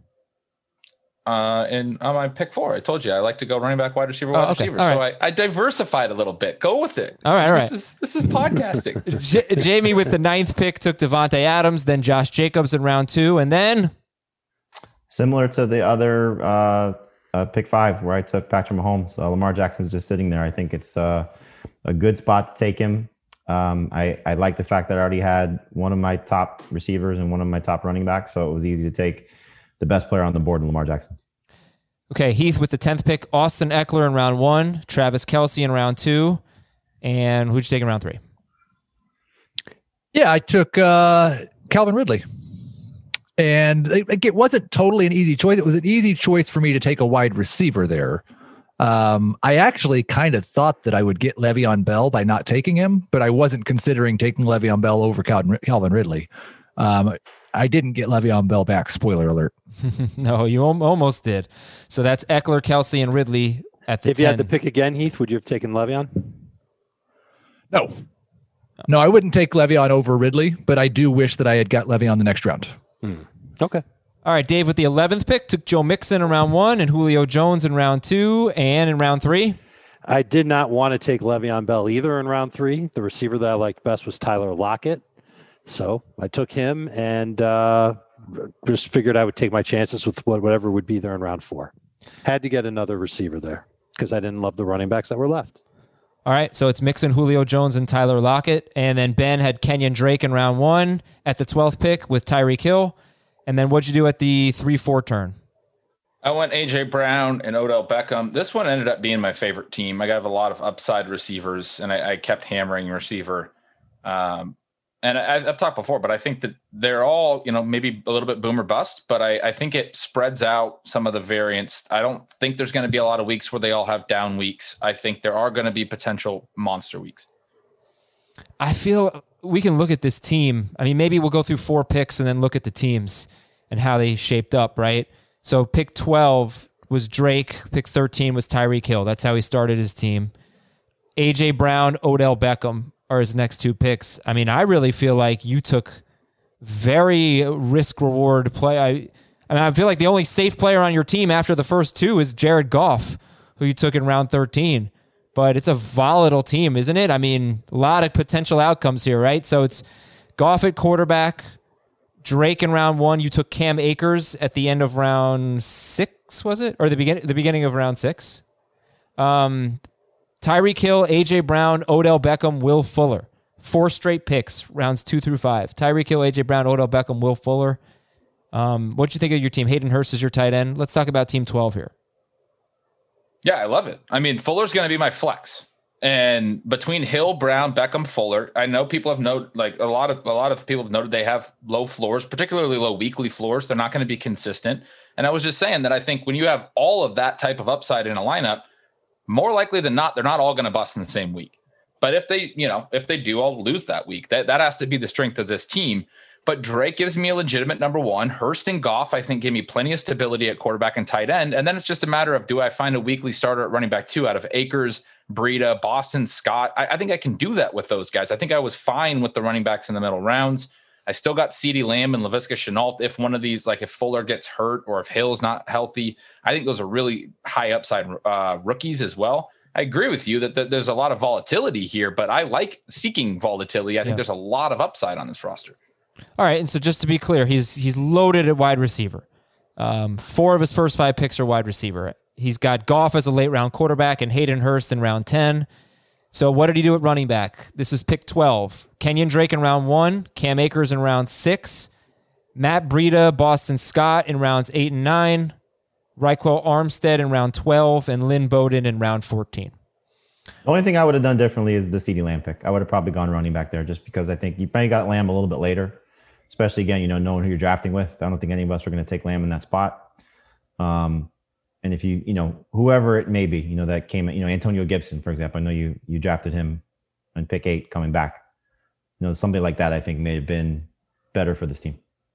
Uh, and on my pick four, I told you I like to go running back, wide receiver, wide Oh, okay. receiver. All So right. I, I diversified a little bit. Go with it. All right, all This right. is this is podcasting. J- Jamie with the ninth pick took Devontae Adams, then Josh Jacobs in round two, and then Similar to the other uh, uh, pick five where I took Patrick Mahomes. Uh, Lamar Jackson's just sitting there. I think it's uh, a good spot to take him. Um, I, I like the fact that I already had one of my top receivers and one of my top running backs, so it was easy to take the best player on the board, Lamar Jackson. okay, Heath with the tenth pick, Austin Eckler in round one, Travis Kelce in round two, and who'd you take in round three? Yeah, I took uh, Calvin Ridley. And it, it wasn't totally an easy choice. It was an easy choice for me to take a wide receiver there. Um, I actually kind of thought that I would get Le'Veon Bell by not taking him, but I wasn't considering taking Le'Veon Bell over Calvin, Calvin Ridley. Um, I didn't get Le'Veon Bell back. Spoiler alert. No, you al- almost did. So that's Eckler, Kelce, and Ridley at the If ten. you had to pick again, Heath, would you have taken Le'Veon? No. No, I wouldn't take Le'Veon over Ridley, but I do wish that I had got Le'Veon the next round. Hmm. Okay. All right, Dave with the eleventh pick took Joe Mixon in round one and Julio Jones in round two, and in round three. I did not want to take Le'Veon Bell either in round three. The receiver that I liked best was Tyler Lockett. So I took him and uh, just figured I would take my chances with whatever would be there in round four. Had to get another receiver there because I didn't love the running backs that were left. All right, so it's Mixon, Julio Jones, and Tyler Lockett. And then Ben had Kenyon Drake in round one at the twelfth pick with Tyreek Hill. And then what'd you do at the three four turn? I went A J Brown and Odell Beckham. This one ended up being my favorite team. I have a lot of upside receivers, and I, I kept hammering receiver. Um, and I, I've talked before, but I think that they're all, you know, maybe a little bit boom or bust, but I, I think it spreads out some of the variance. I don't think there's going to be a lot of weeks where they all have down weeks. I think there are going to be potential monster weeks. I feel we can look at this team. I mean, maybe we'll go through four picks and then look at the teams and how they shaped up, right? So pick twelve was Drake. Pick thirteen was Tyreek Hill. That's how he started his team. A J Brown, Odell Beckham are his next two picks. I mean, I really feel like you took very risk-reward play. I, I mean, I feel like the only safe player on your team after the first two is Jared Goff, who you took in round thirteen. But it's a volatile team, isn't it? I mean, a lot of potential outcomes here, right? So it's Goff at quarterback, Drake in round one. You took Cam Akers at the end of round six, was it? Or the beginning the beginning of round six? Um, Tyreek Hill, A J Brown, Odell Beckham, Will Fuller. Four straight picks, rounds two through five. Tyreek Hill, A J Brown, Odell Beckham, Will Fuller. Um, what'd you think of your team? Hayden Hurst is your tight end. Let's talk about team twelve here. Yeah, I love it. I mean, Fuller's going to be my flex. And between Hill, Brown, Beckham, Fuller, I know people have noted, like a lot of a lot of people have noted they have low floors, particularly low weekly floors. They're not going to be consistent. And I was just saying that I think when you have all of that type of upside in a lineup, more likely than not, they're not all going to bust in the same week. But if they, you know, if they do all lose that week, that, that has to be the strength of this team. But Drake gives me a legitimate number one. Hurst and Goff, I think, give me plenty of stability at quarterback and tight end. And then it's just a matter of, do I find a weekly starter at running back two out of Akers, Breida, Boston, Scott? I, I think I can do that with those guys. I think I was fine with the running backs in the middle rounds. I still got CeeDee Lamb and Laviska Shenault. If one of these, like if Fuller gets hurt or if Hill's not healthy, I think those are really high upside uh, rookies as well. I agree with you that, that there's a lot of volatility here, but I like seeking volatility. I think yeah. there's a lot of upside on this roster. All right, and so just to be clear, he's he's loaded at wide receiver. Um, four of his first five picks are wide receiver. He's got Goff as a late round quarterback and Hayden Hurst in round ten. So what did he do at running back? This is pick twelve. Kenyon Drake in round one, Cam Akers in round six, Matt Breida, Boston Scott in rounds eight and nine, Raquel Armstead in round twelve, and Lynn Bowden in round fourteen. The only thing I would have done differently is the CeeDee Lamb pick. I would have probably gone running back there just because I think you probably got Lamb a little bit later, especially, again, you know, knowing who you're drafting with. I don't think any of us are going to take Lamb in that spot. Um, and if you, you know, whoever it may be, you know, that came, you know, Antonio Gibson, for example, I know you you drafted him on pick eight coming back. You know, something like that I think may have been better for this team.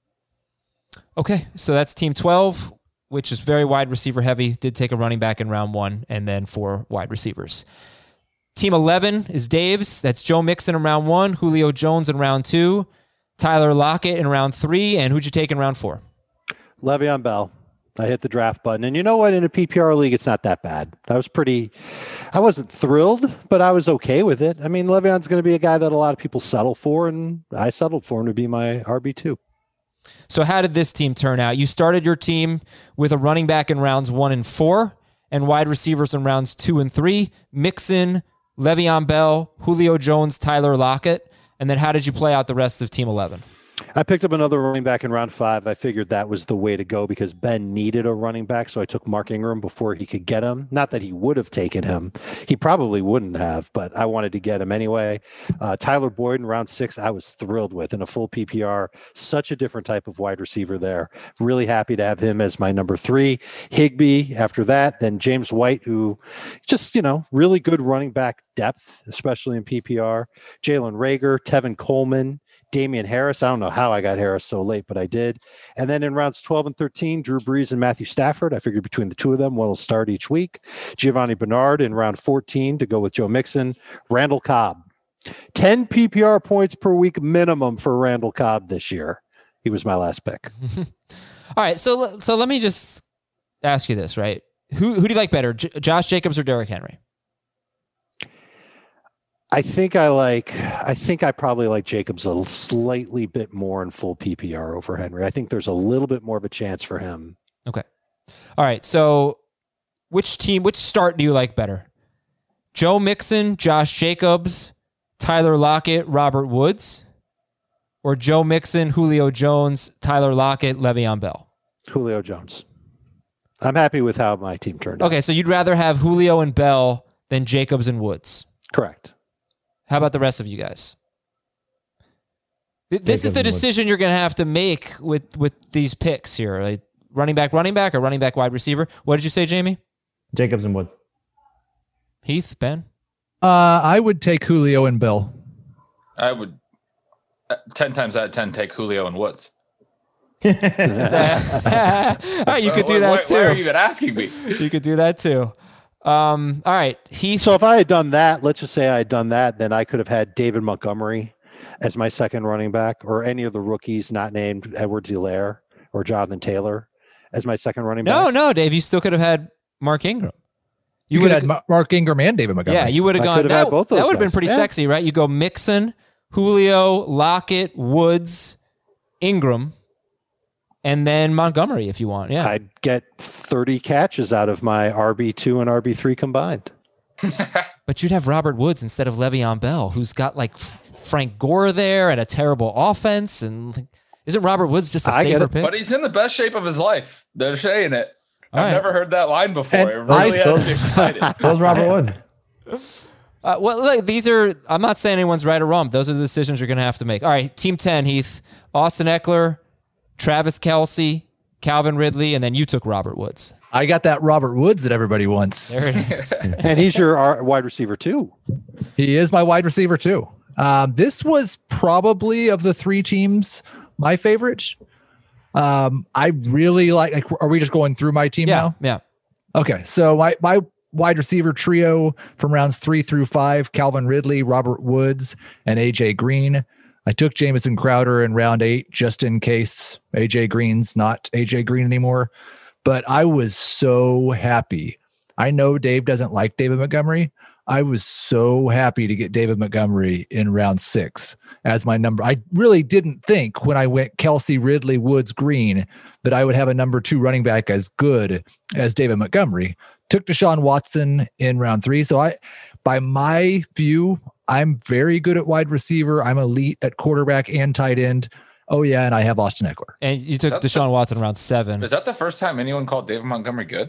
Okay, so that's team twelve, which is very wide receiver heavy. Did take a running back in round one and then four wide receivers. Team eleven is Dave's. That's Joe Mixon in round one, Julio Jones in round two, Tyler Lockett in round three, and who'd you take in round four? Le'Veon Bell. I hit the draft button. And you know what? In a P P R league, it's not that bad. I was pretty, I wasn't thrilled, but I was okay with it. I mean, Le'Veon's going to be a guy that a lot of people settle for, and I settled for him to be my R B two. So how did this team turn out? You started your team with a running back in rounds one and four and wide receivers in rounds two and three, Mixon, Le'Veon Bell, Julio Jones, Tyler Lockett. And then how did you play out the rest of team eleven? I picked up another running back in round five. I figured that was the way to go because Ben needed a running back. So I took Mark Ingram before he could get him. Not that he would have taken him. He probably wouldn't have, but I wanted to get him anyway. Uh, Tyler Boyd in round six, I was thrilled with in a full P P R. Such a different type of wide receiver there. Really happy to have him as my number three. Higbee after that. Then James White, who just, you know, really good running back depth, especially in P P R. Jalen Reagor, Tevin Coleman, Damian Harris. I don't know how I got Harris so late, but I did. And then in rounds twelve and thirteen, Drew Brees and Matthew Stafford. I figured between the two of them, one will start each week. Giovanni Bernard in round fourteen to go with Joe Mixon. Randall Cobb. ten P P R points per week minimum for Randall Cobb this year. He was my last pick. All right, so so let me just ask you this, right? Who who do you like better, J- Josh Jacobs or Derrick Henry? I think I like, I think I probably like Jacobs a slightly bit more in full P P R over Henry. I think there's a little bit more of a chance for him. Okay. All right. So which team, which start do you like better? Joe Mixon, Josh Jacobs, Tyler Lockett, Robert Woods, or Joe Mixon, Julio Jones, Tyler Lockett, Le'Veon Bell? Julio Jones. I'm happy with how my team turned out. Okay. So you'd rather have Julio and Bell than Jacobs and Woods? Correct. How about the rest of you guys? This is the decision you're going to have to make with, with these picks here. Like running back, running back, or running back, wide receiver. What did you say, Jamie? Jacobs and Woods. Heath, Ben? Uh, I would take Julio and Bell. I would, uh, ten times out of ten, take Julio and Woods. All right, you could do that why, too. Why are you even asking me? You could do that too. Um, all right, Heath. So if I had done that, let's just say I had done that, then I could have had David Montgomery as my second running back, or any of the rookies not named Edwards-Helaire or Jonathan Taylor as my second running back. No, no, Dave, you still could have had Mark Ingram. You, you could have had Mark Ingram and David Montgomery. Yeah, you would have gone. Have that had both those that would have been pretty yeah. sexy, right? You go Mixon, Julio, Lockett, Woods, Ingram, and then Montgomery if you want. Yeah, I'd get thirty catches out of my R B two and R B three combined. But you'd have Robert Woods instead of Le'Veon Bell, who's got like Frank Gore there and a terrible offense. And isn't Robert Woods just a I safer pick? But he's in the best shape of his life. They're saying it. All I've right. never heard that line before. And it really I has me excited. Those Robert Woods. Uh, well, look, these are, I'm not saying anyone's right or wrong. Those are the decisions you're going to have to make. All right, team ten, Heath. Austin Eckler, Travis Kelce, Calvin Ridley, and then you took Robert Woods. I got that Robert Woods that everybody wants. There it is. And he's your uh, wide receiver too. He is my wide receiver too. Um, this was probably of the three teams my favorite. Um, I really like, like, are we just going through my team yeah, now? Yeah. Okay. So my, my wide receiver trio from rounds three through five, Calvin Ridley, Robert Woods, and A J Green. I took Jamison Crowder in round eight, just in case A J Green's not A J Green anymore. But I was so happy. I know Dave doesn't like David Montgomery. I was so happy to get David Montgomery in round six as my number. I really didn't think when I went Kelce, Ridley, Woods, Green that I would have a number two running back as good as David Montgomery. Took Deshaun Watson in round three. So I, by my view, I'm very good at wide receiver. I'm elite at quarterback and tight end. Oh yeah, and I have Austin Eckler. And you took Deshaun the, Watson around seven. Is that the first time anyone called David Montgomery good?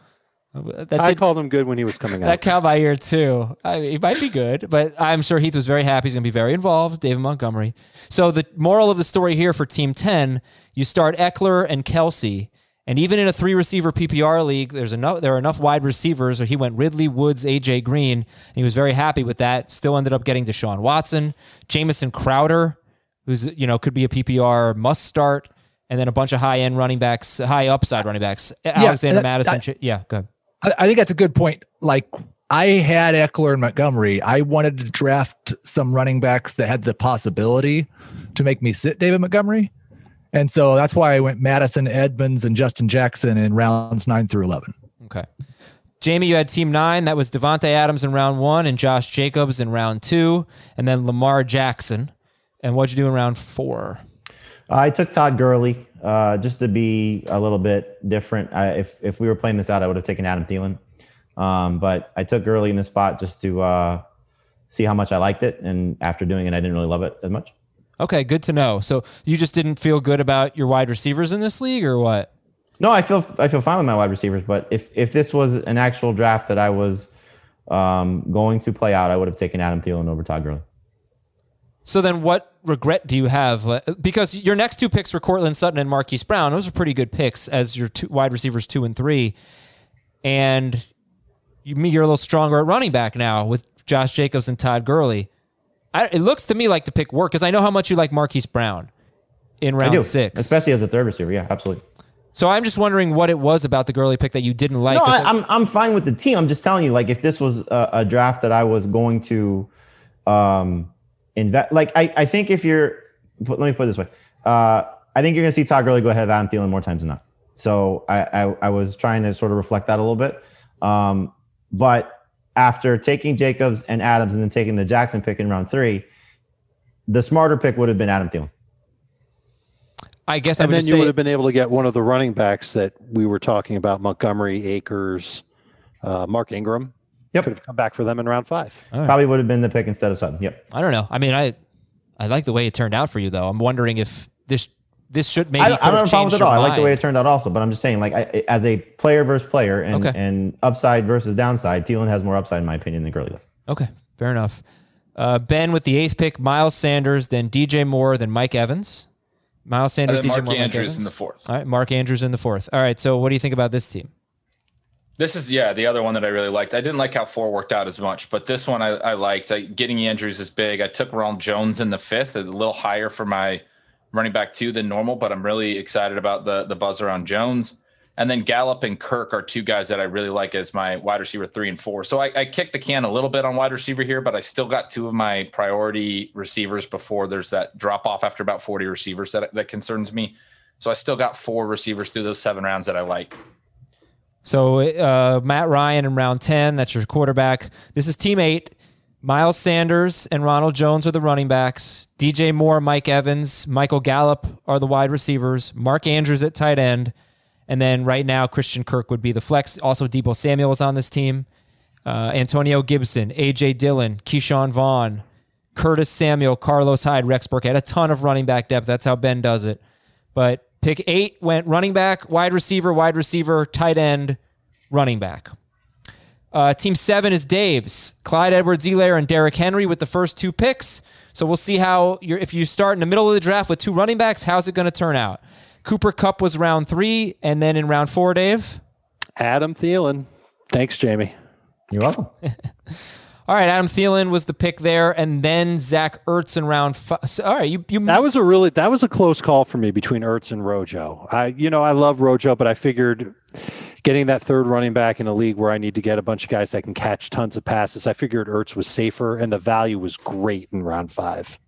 That I did, called him good when he was coming out. That caught my ear too. I mean, he might be good, but I'm sure Heath was very happy. He's going to be very involved, David Montgomery. So the moral of the story here for Team ten, you start Eckler and Kelce, and even in a three-receiver P P R league, there's enough. There are enough wide receivers. Or he went Ridley, Woods, A J Green, and he was very happy with that. Still ended up getting Deshaun Watson, Jamison Crowder, who's you know could be a P P R must start, and then a bunch of high-end running backs, high upside running backs. Alexander that, Madison. I, yeah, go ahead. I think that's a good point. Like I had Eckler and Montgomery. I wanted to draft some running backs that had the possibility to make me sit David Montgomery. And so that's why I went Madison, Edmonds, and Justin Jackson in rounds nine through eleven. Okay. Jamie, you had team nine. That was Devontae Adams in round one and Josh Jacobs in round two, and then Lamar Jackson. And what'd you do in round four? I took Todd Gurley uh, just to be a little bit different. I, if if we were playing this out, I would have taken Adam Thielen. Um, but I took Gurley in this spot just to uh, see how much I liked it. And after doing it, I didn't really love it as much. Okay, good to know. So you just didn't feel good about your wide receivers in this league, or what? No, I feel I feel fine with my wide receivers. But if if this was an actual draft that I was um, going to play out, I would have taken Adam Thielen over Todd Gurley. So then what regret do you have? Because your next two picks were Cortland Sutton and Marquise Brown. Those are pretty good picks as your two wide receivers two and three. And you, you're a little stronger at running back now with Josh Jacobs and Todd Gurley. I, it looks to me like the pick worked because I know how much you like Marquise Brown in round I do, six. especially as a third receiver. Yeah, absolutely. So I'm just wondering what it was about the Gurley pick that you didn't like. No, I, I'm I'm fine with the team. I'm just telling you, like, if this was a, a draft that I was going to um, invest, like, I, I think if you're, let me put it this way, uh, I think you're going to see Todd Gurley go ahead of Adam Thielen more times than not. So I, I, I was trying to sort of reflect that a little bit. Um, but after taking Jacobs and Adams and then taking the Jackson pick in round three, the smarter pick would have been Adam Thielen. I guess I and would then just you say, would have been able to get one of the running backs that we were talking about, Montgomery, Akers, uh, Mark Ingram. Yep. Could have come back for them in round five. Right. Probably would have been the pick instead of Sutton. Yep. I don't know. I mean, I I like the way it turned out for you, though. I'm wondering if this this should maybe I don't, I don't have a problem with it at all. I like the way mind. it turned out also, but I'm just saying, like, I, as a player versus player and, Okay. and upside versus downside, Thielen has more upside in my opinion than Gurley does. Okay, fair enough. Uh, Ben with the eighth pick, Miles Sanders, then D J Moore, then Mike Evans. Miles Sanders, And then D J Mark Moore, Mike Andrews Evans. in the fourth. All right, Mark Andrews in the fourth. All right, so what do you think about this team? This is, yeah, the other one that I really liked. I didn't like how four worked out as much, but this one I, I liked. I, getting Andrews is big. I took Ronald Jones in the fifth, a little higher for my running back two than normal, but I'm really excited about the, the buzz around Jones. And then Gallup and Kirk are two guys that I really like as my wide receiver three and four. So I, I kicked the can a little bit on wide receiver here, but I still got two of my priority receivers before there's that drop off after about forty receivers that, that concerns me. So I still got four receivers through those seven rounds that I like. So uh, Matt Ryan in round ten, that's your quarterback. This is team eight. Miles Sanders and Ronald Jones are the running backs. D J Moore, Mike Evans, Michael Gallup are the wide receivers. Mark Andrews at tight end. And then right now, Christian Kirk would be the flex. Also, Deebo Samuel is on this team. Uh, Antonio Gibson, A J Dillon, Keyshawn Vaughn, Curtis Samuel, Carlos Hyde, Rex Burkhead. A ton of running back depth. That's how Ben does it. But pick eight went running back, wide receiver, wide receiver, tight end, running back. Uh, team seven is Dave's. Clyde Edwards-Helaire and Derrick Henry with the first two picks. So we'll see how you're, if you start in the middle of the draft with two running backs, how's it going to turn out? Cooper Kupp was round three, and then in round four, Dave? Adam Thielen. Thanks, Jamie. You're welcome. All right, Adam Thielen was the pick there, and then Zach Ertz in round five. So, all right, you, you that was a really that was a close call for me between Ertz and Rojo. I you know I love Rojo, but I figured getting that third running back in a league where I need to get a bunch of guys that can catch tons of passes, I figured Ertz was safer, and the value was great in round five.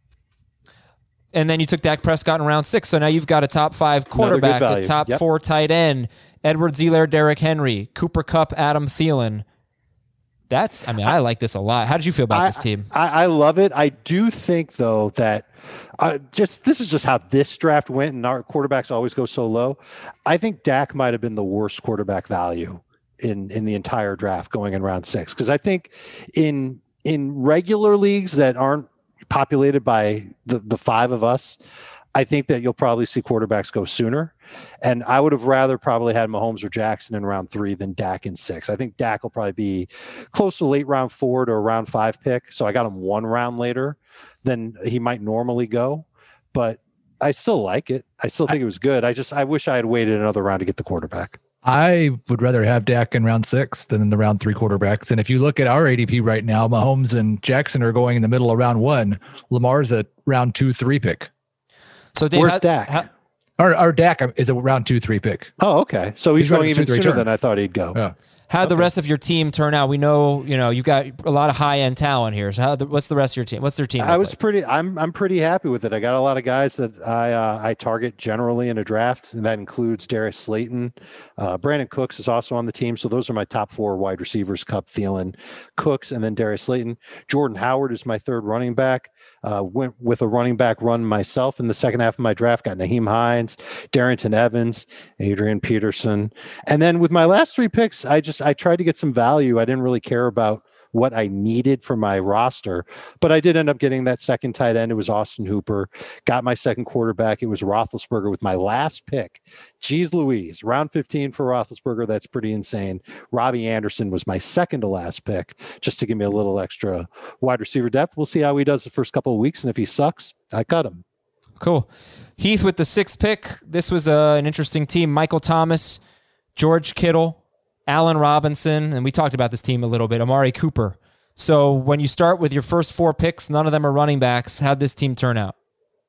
And then you took Dak Prescott in round six, so now you've got a top five quarterback, a top yep. four tight end, Edwards-Helaire, Derrick Henry, Cooper Kupp, Adam Thielen. That's, I mean, I like this a lot. How did you feel about I, this team? I, I love it. I do think, though, that uh, just this is just how this draft went, and our quarterbacks always go so low. I think Dak might have been the worst quarterback value in in the entire draft going in round six, because I think in in regular leagues that aren't populated by the the five of us, I think that you'll probably see quarterbacks go sooner. And I would have rather probably had Mahomes or Jackson in round three than Dak in six. I think Dak will probably be close to late round four to a round five pick. So I got him one round later than he might normally go. But I still like it. I still think I, it was good. I just, I wish I had waited another round to get the quarterback. I would rather have Dak in round six than in the round three quarterbacks. And if you look at our A D P right now, Mahomes and Jackson are going in the middle of round one. Lamar's a round two, three pick. So Dave, where's how, Dak? How, our, our Dak is a round two, three pick. Oh, okay. So he's, he's going even sooner turn. than I thought he'd go. Yeah. How'd okay. the rest of your team turn out? We know, you know, you got a lot of high end talent here. So how the, what's the rest of your team? What's their team? I was like? pretty, I'm, I'm pretty happy with it. I got a lot of guys that I, uh, I target generally in a draft, and that includes Darius Slayton. Uh, Brandon Cooks is also on the team. So those are my top four wide receivers: Kupp, Thielen, Cooks, and then Darius Slayton. Jordan Howard is my third running back. Uh, went with a running back run myself in the second half of my draft. Got Naheem Hines, Darrington Evans, Adrian Peterson. And then with my last three picks, I just, I tried to get some value. I didn't really care about what I needed for my roster, but I did end up getting that second tight end. It was Austin Hooper. Got my second quarterback. It was Roethlisberger with my last pick. Jeez Louise, round fifteen for Roethlisberger. That's pretty insane. Robbie Anderson was my second to last pick, just to give me a little extra wide receiver depth. We'll see how he does the first couple of weeks, and if he sucks, I cut him. Cool. Heath with the sixth pick. This was uh, an interesting team. Michael Thomas, George Kittle, Allen Robinson, and we talked about this team a little bit, Amari Cooper. So when you start with your first four picks, none of them are running backs. How'd this team turn out?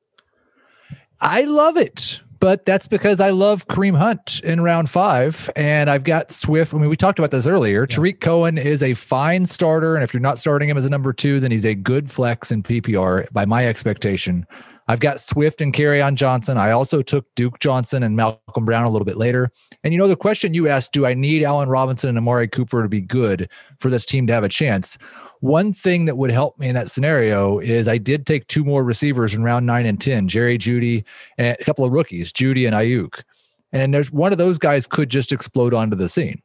I love it, but that's because I love Kareem Hunt in round five, and I've got Swift. I mean, we talked about this earlier. Yeah. Tariq Cohen is a fine starter, and if you're not starting him as a number two, then he's a good flex in P P R by my expectation. I've got Swift and Kerryon Johnson. I also took Duke Johnson and Malcolm Brown a little bit later. And you know, the question you asked, do I need Allen Robinson and Amari Cooper to be good for this team to have a chance? One thing that would help me in that scenario is I did take two more receivers in round nine and ten, Jerry Jeudy and a couple of rookies, Jeudy and Ayuk. And there's one of those guys could just explode onto the scene.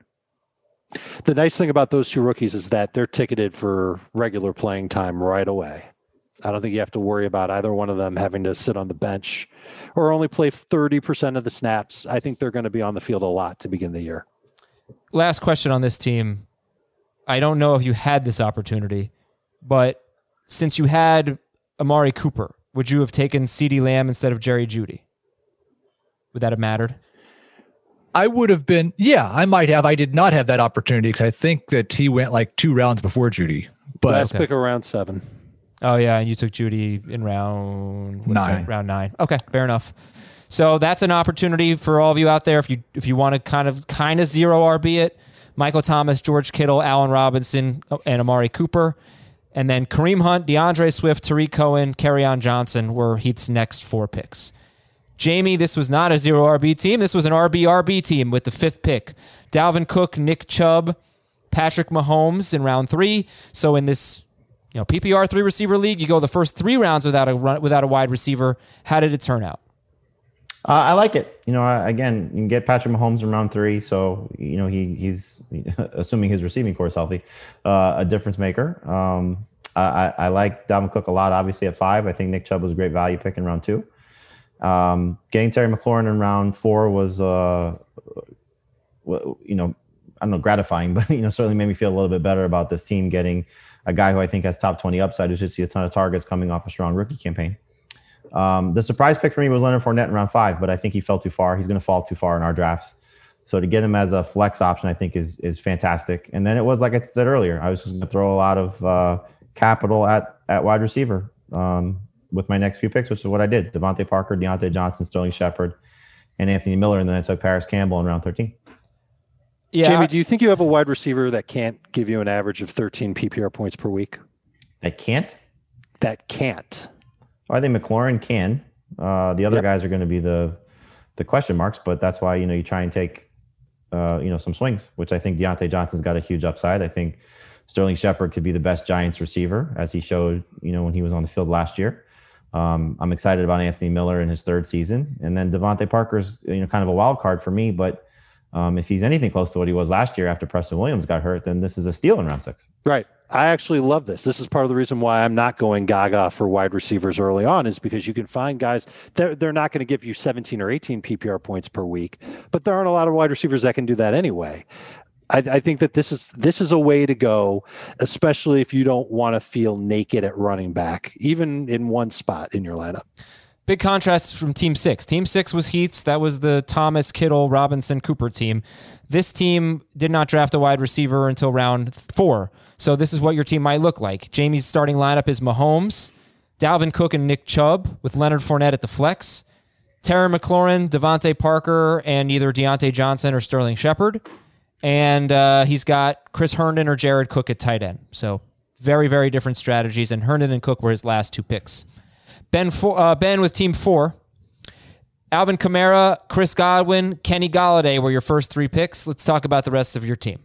The nice thing about those two rookies is that they're ticketed for regular playing time right away. I don't think you have to worry about either one of them having to sit on the bench or only play thirty percent of the snaps. I think they're going to be on the field a lot to begin the year. Last question on this team. I don't know if you had this opportunity, but since you had Amari Cooper, would you have taken CeeDee Lamb instead of Jerry Jeudy? Would that have mattered? I would have been, yeah, I might have. I did not have that opportunity because I think that he went like two rounds before Jeudy. But last okay. pick around seven. Oh, yeah, and you took Jeudy in round nine. That? Round nine. Okay, fair enough. So that's an opportunity for all of you out there. If you if you want to kind of kind of zero R B it, Michael Thomas, George Kittle, Allen Robinson, and Amari Cooper, and then Kareem Hunt, DeAndre Swift, Tariq Cohen, Kerryon Johnson were Heath's next four picks. Jamie, this was not a zero R B team. This was an R B R B team with the fifth pick. Dalvin Cook, Nick Chubb, Patrick Mahomes in round three. So in this You know, P P R three receiver league, you go the first three rounds without a run, without a wide receiver. How did it turn out? Uh, I like it. You know, I, again, you can get Patrick Mahomes in round three, so you know he he's assuming his receiving core is healthy, uh, a difference maker. Um, I, I like Dalvin Cook a lot. Obviously at five, I think Nick Chubb was a great value pick in round two. Um, getting Terry McLaurin in round four was, uh, you know, don't know, gratifying, but, you know, certainly made me feel a little bit better about this team getting a guy who I think has top twenty upside, who should see a ton of targets coming off a strong rookie campaign. Um, the surprise pick for me was Leonard Fournette in round five, but I think he fell too far. He's going to fall too far in our drafts. So to get him as a flex option, I think is is fantastic. And then it was, like I said earlier, I was just going to throw a lot of uh, capital at at wide receiver um, with my next few picks, which is what I did. Devontae Parker, Deontay Johnson, Sterling Shepard, and Anthony Miller. And then I took Paris Campbell in round thirteen. Yeah. Jamie, do you think you have a wide receiver that can't give you an average of thirteen P P R points per week? That can't? That can't. I think McLaurin can. Uh, the other yep. guys are going to be the the question marks, but that's why, you know, you try and take, uh, you know, some swings, which I think Deontay Johnson's got a huge upside. I think Sterling Shepard could be the best Giants receiver, as he showed, you know, when he was on the field last year. Um, I'm excited about Anthony Miller in his third season. And then Devontae Parker's, you know, kind of a wild card for me, but um, if he's anything close to what he was last year after Preston Williams got hurt, then this is a steal in round six. Right. I actually love this. This is part of the reason why I'm not going gaga for wide receivers early on, is because you can find guys, they're, they're not going to give you seventeen or eighteen P P R points per week, but there aren't a lot of wide receivers that can do that anyway. I, I think that this is this is a way to go, especially if you don't want to feel naked at running back, even in one spot in your lineup. Big contrast from Team Six. Team Six was Heath's. That was the Thomas, Kittle, Robinson, Cooper team. This team did not draft a wide receiver until round four. So this is what your team might look like. Jamie's starting lineup is Mahomes, Dalvin Cook, and Nick Chubb, with Leonard Fournette at the flex, Terry McLaurin, Devontae Parker, and either Deontay Johnson or Sterling Shepard. And uh, he's got Chris Herndon or Jared Cook at tight end. So very, very different strategies. And Herndon and Cook were his last two picks. Ben, four, uh, Ben with team four. Alvin Kamara, Chris Godwin, Kenny Golladay were your first three picks. Let's talk about the rest of your team.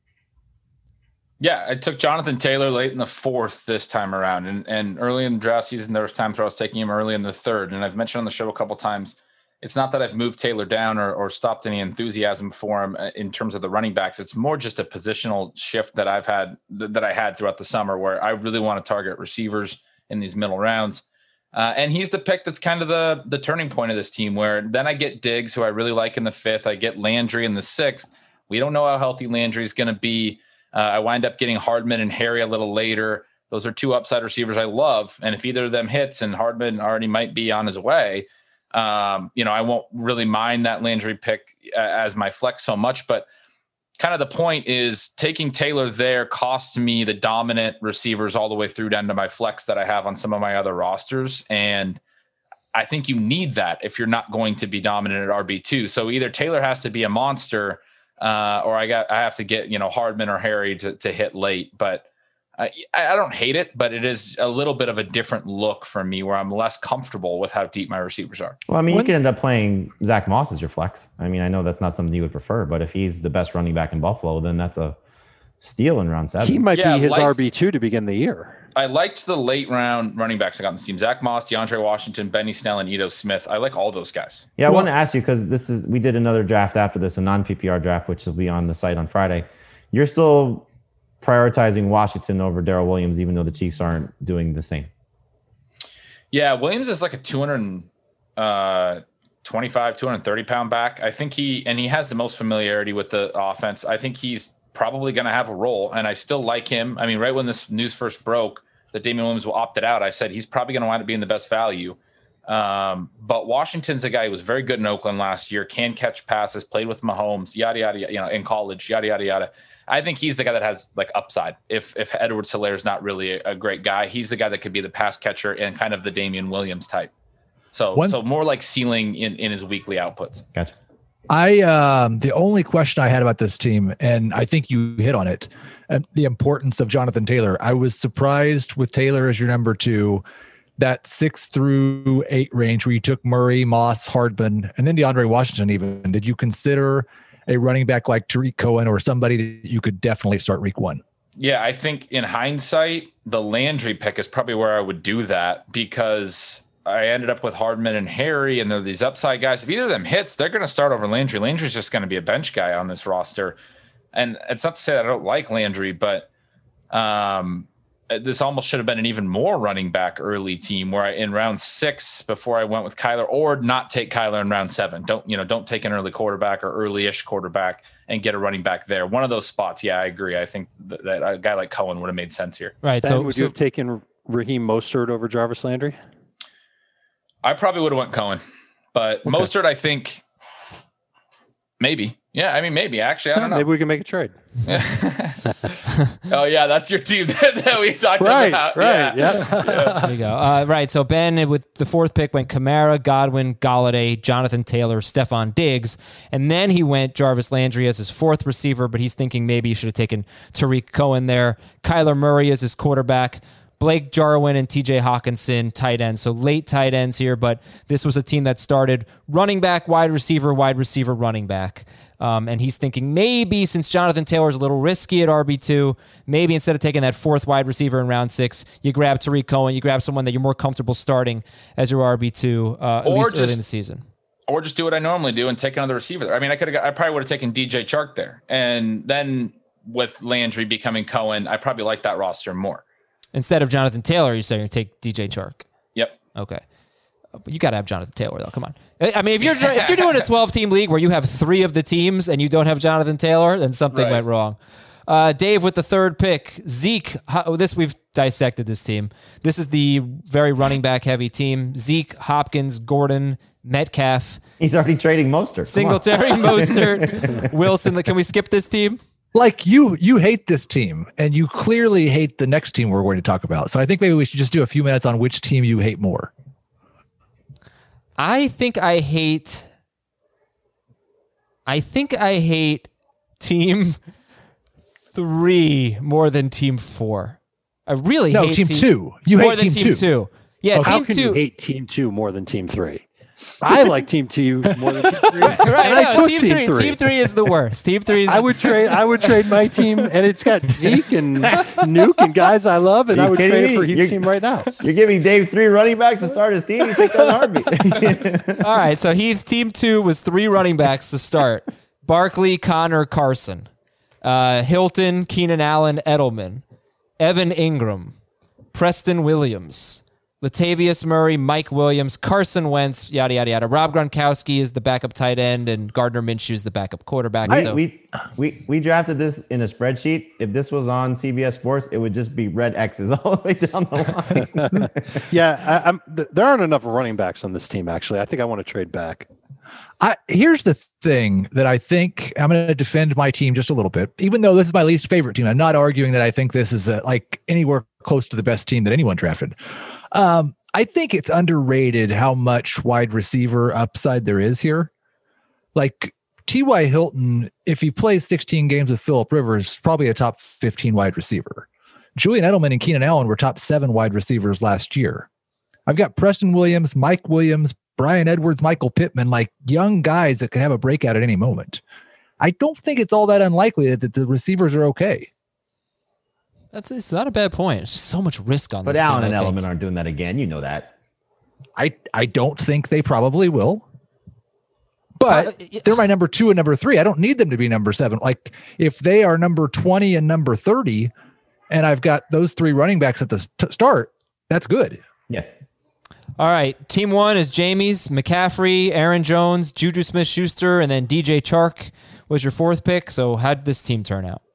Yeah, I took Jonathan Taylor late in the fourth this time around. And, and early in the draft season, there was times where I was taking him early in the third. And I've mentioned on the show a couple times, it's not that I've moved Taylor down or, or stopped any enthusiasm for him in terms of the running backs. It's more just a positional shift that I've had, that I had throughout the summer, where I really want to target receivers in these middle rounds. Uh, and he's the pick that's kind of the the turning point of this team, where then I get Diggs, who I really like, in the fifth. I get Landry in the sixth. We don't know how healthy Landry is going to be. Uh, I wind up getting Hardman and Harry a little later. Those are two upside receivers I love. And if either of them hits, and Hardman already might be on his way, um, you know, I won't really mind that Landry pick uh, as my flex so much. But kind of the point is, taking Taylor there costs me the dominant receivers all the way through down to my flex that I have on some of my other rosters. And I think you need that if you're not going to be dominant at R B two. So either Taylor has to be a monster, uh, or I got I have to get, you know, Hardman or Harry to, to hit late. But I, I don't hate it, but it is a little bit of a different look for me, where I'm less comfortable with how deep my receivers are. Well, I mean, when, you could end up playing Zach Moss as your flex. I mean, I know that's not something you would prefer, but if he's the best running back in Buffalo, then that's a steal in round seven. He might yeah, be his liked, R B two to begin the year. I liked the late round running backs I got on this team: Zach Moss, DeAndre Washington, Benny Snell, and Ito Smith. I like all those guys. Yeah, I well, want to ask you, because this is we did another draft after this, a non-P P R draft, which will be on the site on Friday. You're still prioritizing Washington over Darrell Williams, even though the Chiefs aren't doing the same. Yeah, Williams is like a two twenty-five, two thirty pound back. I think he, and he has the most familiarity with the offense. I think he's probably going to have a role, and I still like him. I mean, right when this news first broke that Damian Williams will opted out, I said he's probably going to wind up being the best value. Um, but Washington's a guy who was very good in Oakland last year, can catch passes, played with Mahomes, yada, yada, yada, you know, in college, yada, yada, yada. I think he's the guy that has like upside. If if Edwards-Helaire is not really a, a great guy, he's the guy that could be the pass catcher and kind of the Damian Williams type. So One, so more like ceiling in, in his weekly outputs. Gotcha. I um, the only question I had about this team, and I think you hit on it, uh, the importance of Jonathan Taylor. I was surprised with Taylor as your number two, that six through eight range where you took Murray, Moss, Hardman, and then DeAndre Washington even. Did you consider a running back like Tariq Cohen or somebody that you could definitely start week one? Yeah, I think in hindsight, the Landry pick is probably where I would do that, because I ended up with Hardman and Harry, and they're these upside guys. If either of them hits, they're going to start over Landry. Landry's just going to be a bench guy on this roster. And it's not to say that I don't like Landry, but um, this almost should have been an even more running back early team where I, in round six, before I went with Kyler, or not take Kyler in round seven. Don't, you know, don't take an early quarterback or early-ish quarterback and get a running back there. One of those spots. Yeah, I agree. I think that, that a guy like Cohen would have made sense here. Right. Ben, so would so, you have taken Raheem Mostert over Jarvis Landry? I probably would have went Cohen, but okay. Mostert, I think maybe. Yeah, I mean, maybe. Actually, I don't know. Maybe we can make a trade. Oh, yeah, that's your team that we talked right, about. Right, yeah. yeah. yeah. There you go. Uh, right, so Ben, with the fourth pick, went Kamara, Godwin, Galladay, Jonathan Taylor, Stephon Diggs, and then he went Jarvis Landry as his fourth receiver, but he's thinking maybe he should have taken Tariq Cohen there. Kyler Murray as his quarterback. Blake Jarwin and T J Hawkinson, tight ends. So late tight ends here, but this was a team that started running back, wide receiver, wide receiver, running back. Um, and he's thinking maybe since Jonathan Taylor's a little risky at R B two, maybe instead of taking that fourth wide receiver in round six, you grab Tariq Cohen, you grab someone that you're more comfortable starting as your R B two, uh, at least early in the season. Or just do what I normally do and take another receiver there. I mean, I could have, I probably would have taken D J Chark there. And then with Landry becoming Cohen, I probably like that roster more. Instead of Jonathan Taylor, you're saying you take D J Chark. Yep. Okay. But you got to have Jonathan Taylor, though. Come on. I mean, if you're if you're doing a twelve-team league where you have three of the teams and you don't have Jonathan Taylor, then something right. went wrong. Uh, Dave with the third pick. Zeke. How, this we've dissected this team. This is the very running back heavy team. Zeke, Hopkins, Gordon, Metcalf. He's already trading Mostert. Singletary, Mostert, Wilson. Can we skip this team? Like you, you hate this team, and you clearly hate the next team we're going to talk about. So I think maybe we should just do a few minutes on which team you hate more. I think I hate. I think I hate team three more than team four. I really no, hate team, team two. You more hate than team, team two. two. Yeah, oh, team how can two. You hate team two more than team three? I like team two more than team three. Right, and I no, took team, team three, three. Team three is the worst. Team three is I would trade I would trade my team, and it's got Zeke and Nuke and guys I love, and I would trade me? it for Heath's you're, team right now. You're giving Dave three running backs to start his team. You take that in a heartbeat. All right, so Heath, team two was three running backs to start. Barkley, Connor, Carson. Uh, Hilton, Keenan Allen, Edelman. Evan Ingram. Preston Williams. Latavius Murray, Mike Williams, Carson Wentz, yada, yada, yada. Rob Gronkowski is the backup tight end, and Gardner Minshew is the backup quarterback. I, so. we, we, we drafted this in a spreadsheet. If this was on C B S Sports, it would just be red X's all the way down the line. yeah, I, I'm, th- there aren't enough running backs on this team, actually. I think I want to trade back. I, here's the thing that I think I'm going to defend my team just a little bit, even though this is my least favorite team. I'm not arguing that I think this is a, like anywhere close to the best team that anyone drafted. Um, I think it's underrated how much wide receiver upside there is here. Like T Y Hilton, if he plays sixteen games with Phillip Rivers, is probably a top fifteen wide receiver. Julian Edelman and Keenan Allen were top seven wide receivers last year. I've got Preston Williams, Mike Williams, Brian Edwards, Michael Pittman, like young guys that can have a breakout at any moment. I don't think it's all that unlikely that the receivers are okay. That's it's not a bad point. It's just so much risk on but this team. But Allen and I Edelman think. aren't doing that again. You know that. I I don't think they probably will. But uh, they're my number two and number three. I don't need them to be number seven. Like if they are number twenty and number thirty, and I've got those three running backs at the st- start, that's good. Yes. All right. Team one is Jamie's, McCaffrey, Aaron Jones, Juju Smith-Schuster, and then D J Chark was your fourth pick. So how did this team turn out?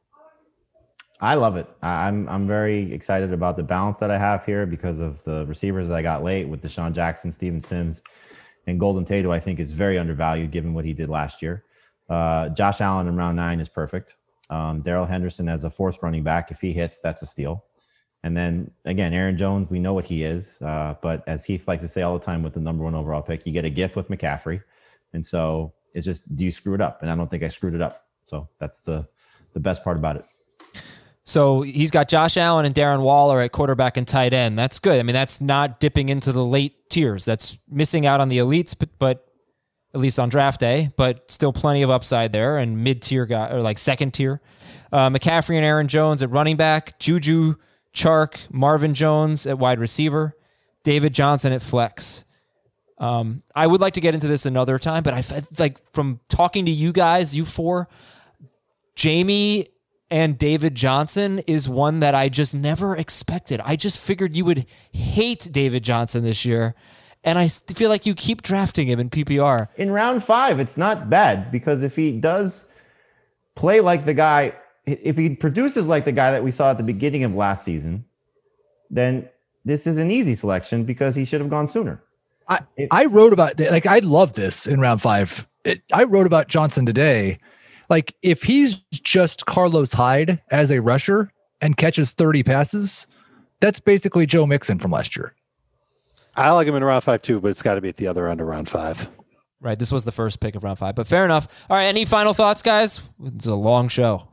I love it. I'm I'm very excited about the balance that I have here because of the receivers that I got late with Deshaun Jackson, Steven Sims, and Golden Tate, who I think is very undervalued given what he did last year. Uh, Josh Allen in round nine is perfect. Um, Darrell Henderson as a fourth running back, if he hits, that's a steal. And then again, Aaron Jones, we know what he is. Uh, but as Heath likes to say all the time with the number one overall pick, you get a gift with McCaffrey. And so it's just, do you screw it up? And I don't think I screwed it up. So that's the, the best part about it. So he's got Josh Allen and Darren Waller at quarterback and tight end. That's good. I mean, that's not dipping into the late tiers. That's missing out on the elites, but, but at least on draft day, but still plenty of upside there and mid-tier guy or like second tier. Uh, McCaffrey and Aaron Jones at running back, Juju, Chark, Marvin Jones at wide receiver, David Johnson at flex. Um, I would like to get into this another time, but I like from talking to you guys, you four, Jamie and David Johnson is one that I just never expected. I just figured you would hate David Johnson this year, and I feel like you keep drafting him in P P R. In round five, it's not bad because if he does play like the guy, if he produces like the guy that we saw at the beginning of last season, then this is an easy selection because he should have gone sooner. I, I wrote about, like, I love this in round five. It, I wrote about Johnson today. Like, if he's just Carlos Hyde as a rusher and catches thirty passes, that's basically Joe Mixon from last year. I like him in round five too, but it's got to be at the other end of round five. Right. This was the first pick of round five, but fair enough. All right. Any final thoughts, guys? It's a long show.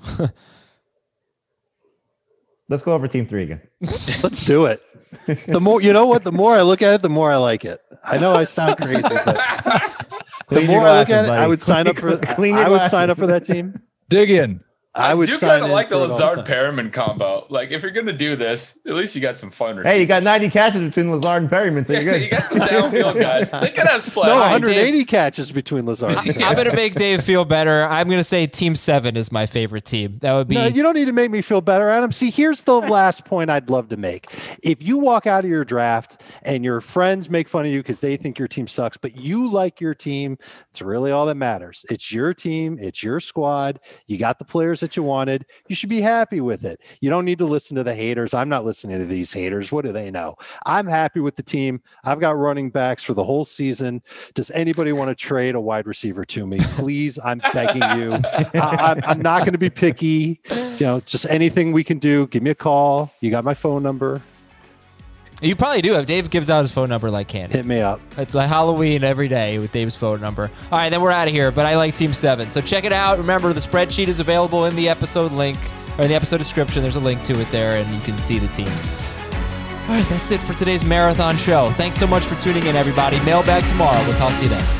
Let's go over team three again. Let's do it. The more, you know what, the more I look at it, the more I like it. I know I sound crazy, but the more I look at it, I would sign up for I would sign up for that team. Dig in. I, I would do kind kind of of like the for it all Lazard time. Perriman combo. Like, if you're going to do this, at least you got some fun. Hey, you got ninety catches between Lazard and Perryman, so you're good. You got some downfield guys. They can have splash. No, All right, one hundred eighty Dave. catches between Lazard and Perryman. I'm going to make Dave feel better. I'm going to say team seven is my favorite team. That would be. No, you don't need to make me feel better, Adam. See, here's the last point I'd love to make. If you walk out of your draft and your friends make fun of you because they think your team sucks, but you like your team, it's really all that matters. It's your team. It's your squad. You got the players that you wanted. You should be happy with it. You don't need to listen to the haters. I'm not listening to these haters. What do they know? I'm happy with the team. I've got running backs for the whole season. Does anybody want to trade a wide receiver to me? Please, I'm begging you. I, I'm, I'm not going to be picky. You know, just anything we can do. Give me a call. You got my phone number. You probably do. If Dave gives out his phone number like candy. Hit me up. It's like Halloween every day with Dave's phone number. All right, then we're out of here, but I like Team seven. So check it out. Remember, the spreadsheet is available in the episode link, or in the episode description. There's a link to it there, and you can see the teams. All right, that's it for today's marathon show. Thanks so much for tuning in, everybody. Mailbag tomorrow. We'll talk to you then.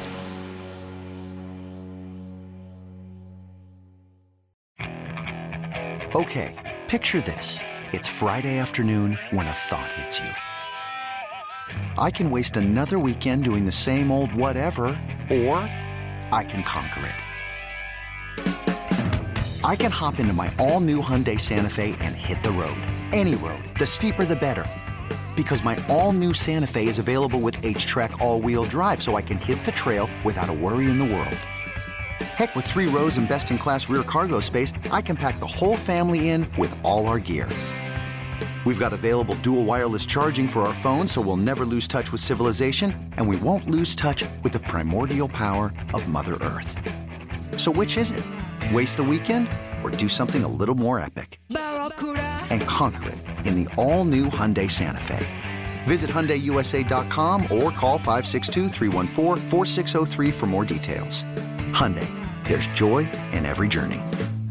Okay, picture this. It's Friday afternoon when a thought hits you. I can waste another weekend doing the same old whatever, or I can conquer it. I can hop into my all-new Hyundai Santa Fe and hit the road. Any road. The steeper, the better. Because my all-new Santa Fe is available with H-Track all-wheel drive, so I can hit the trail without a worry in the world. Heck, with three rows and best-in-class rear cargo space, I can pack the whole family in with all our gear. We've got available dual wireless charging for our phones, so we'll never lose touch with civilization, and we won't lose touch with the primordial power of Mother Earth. So which is it? Waste the weekend or do something a little more epic? And conquer it in the all-new Hyundai Santa Fe. Visit Hyundai U S A dot com or call five six two, three one four, four six zero three for more details. Hyundai, there's joy in every journey.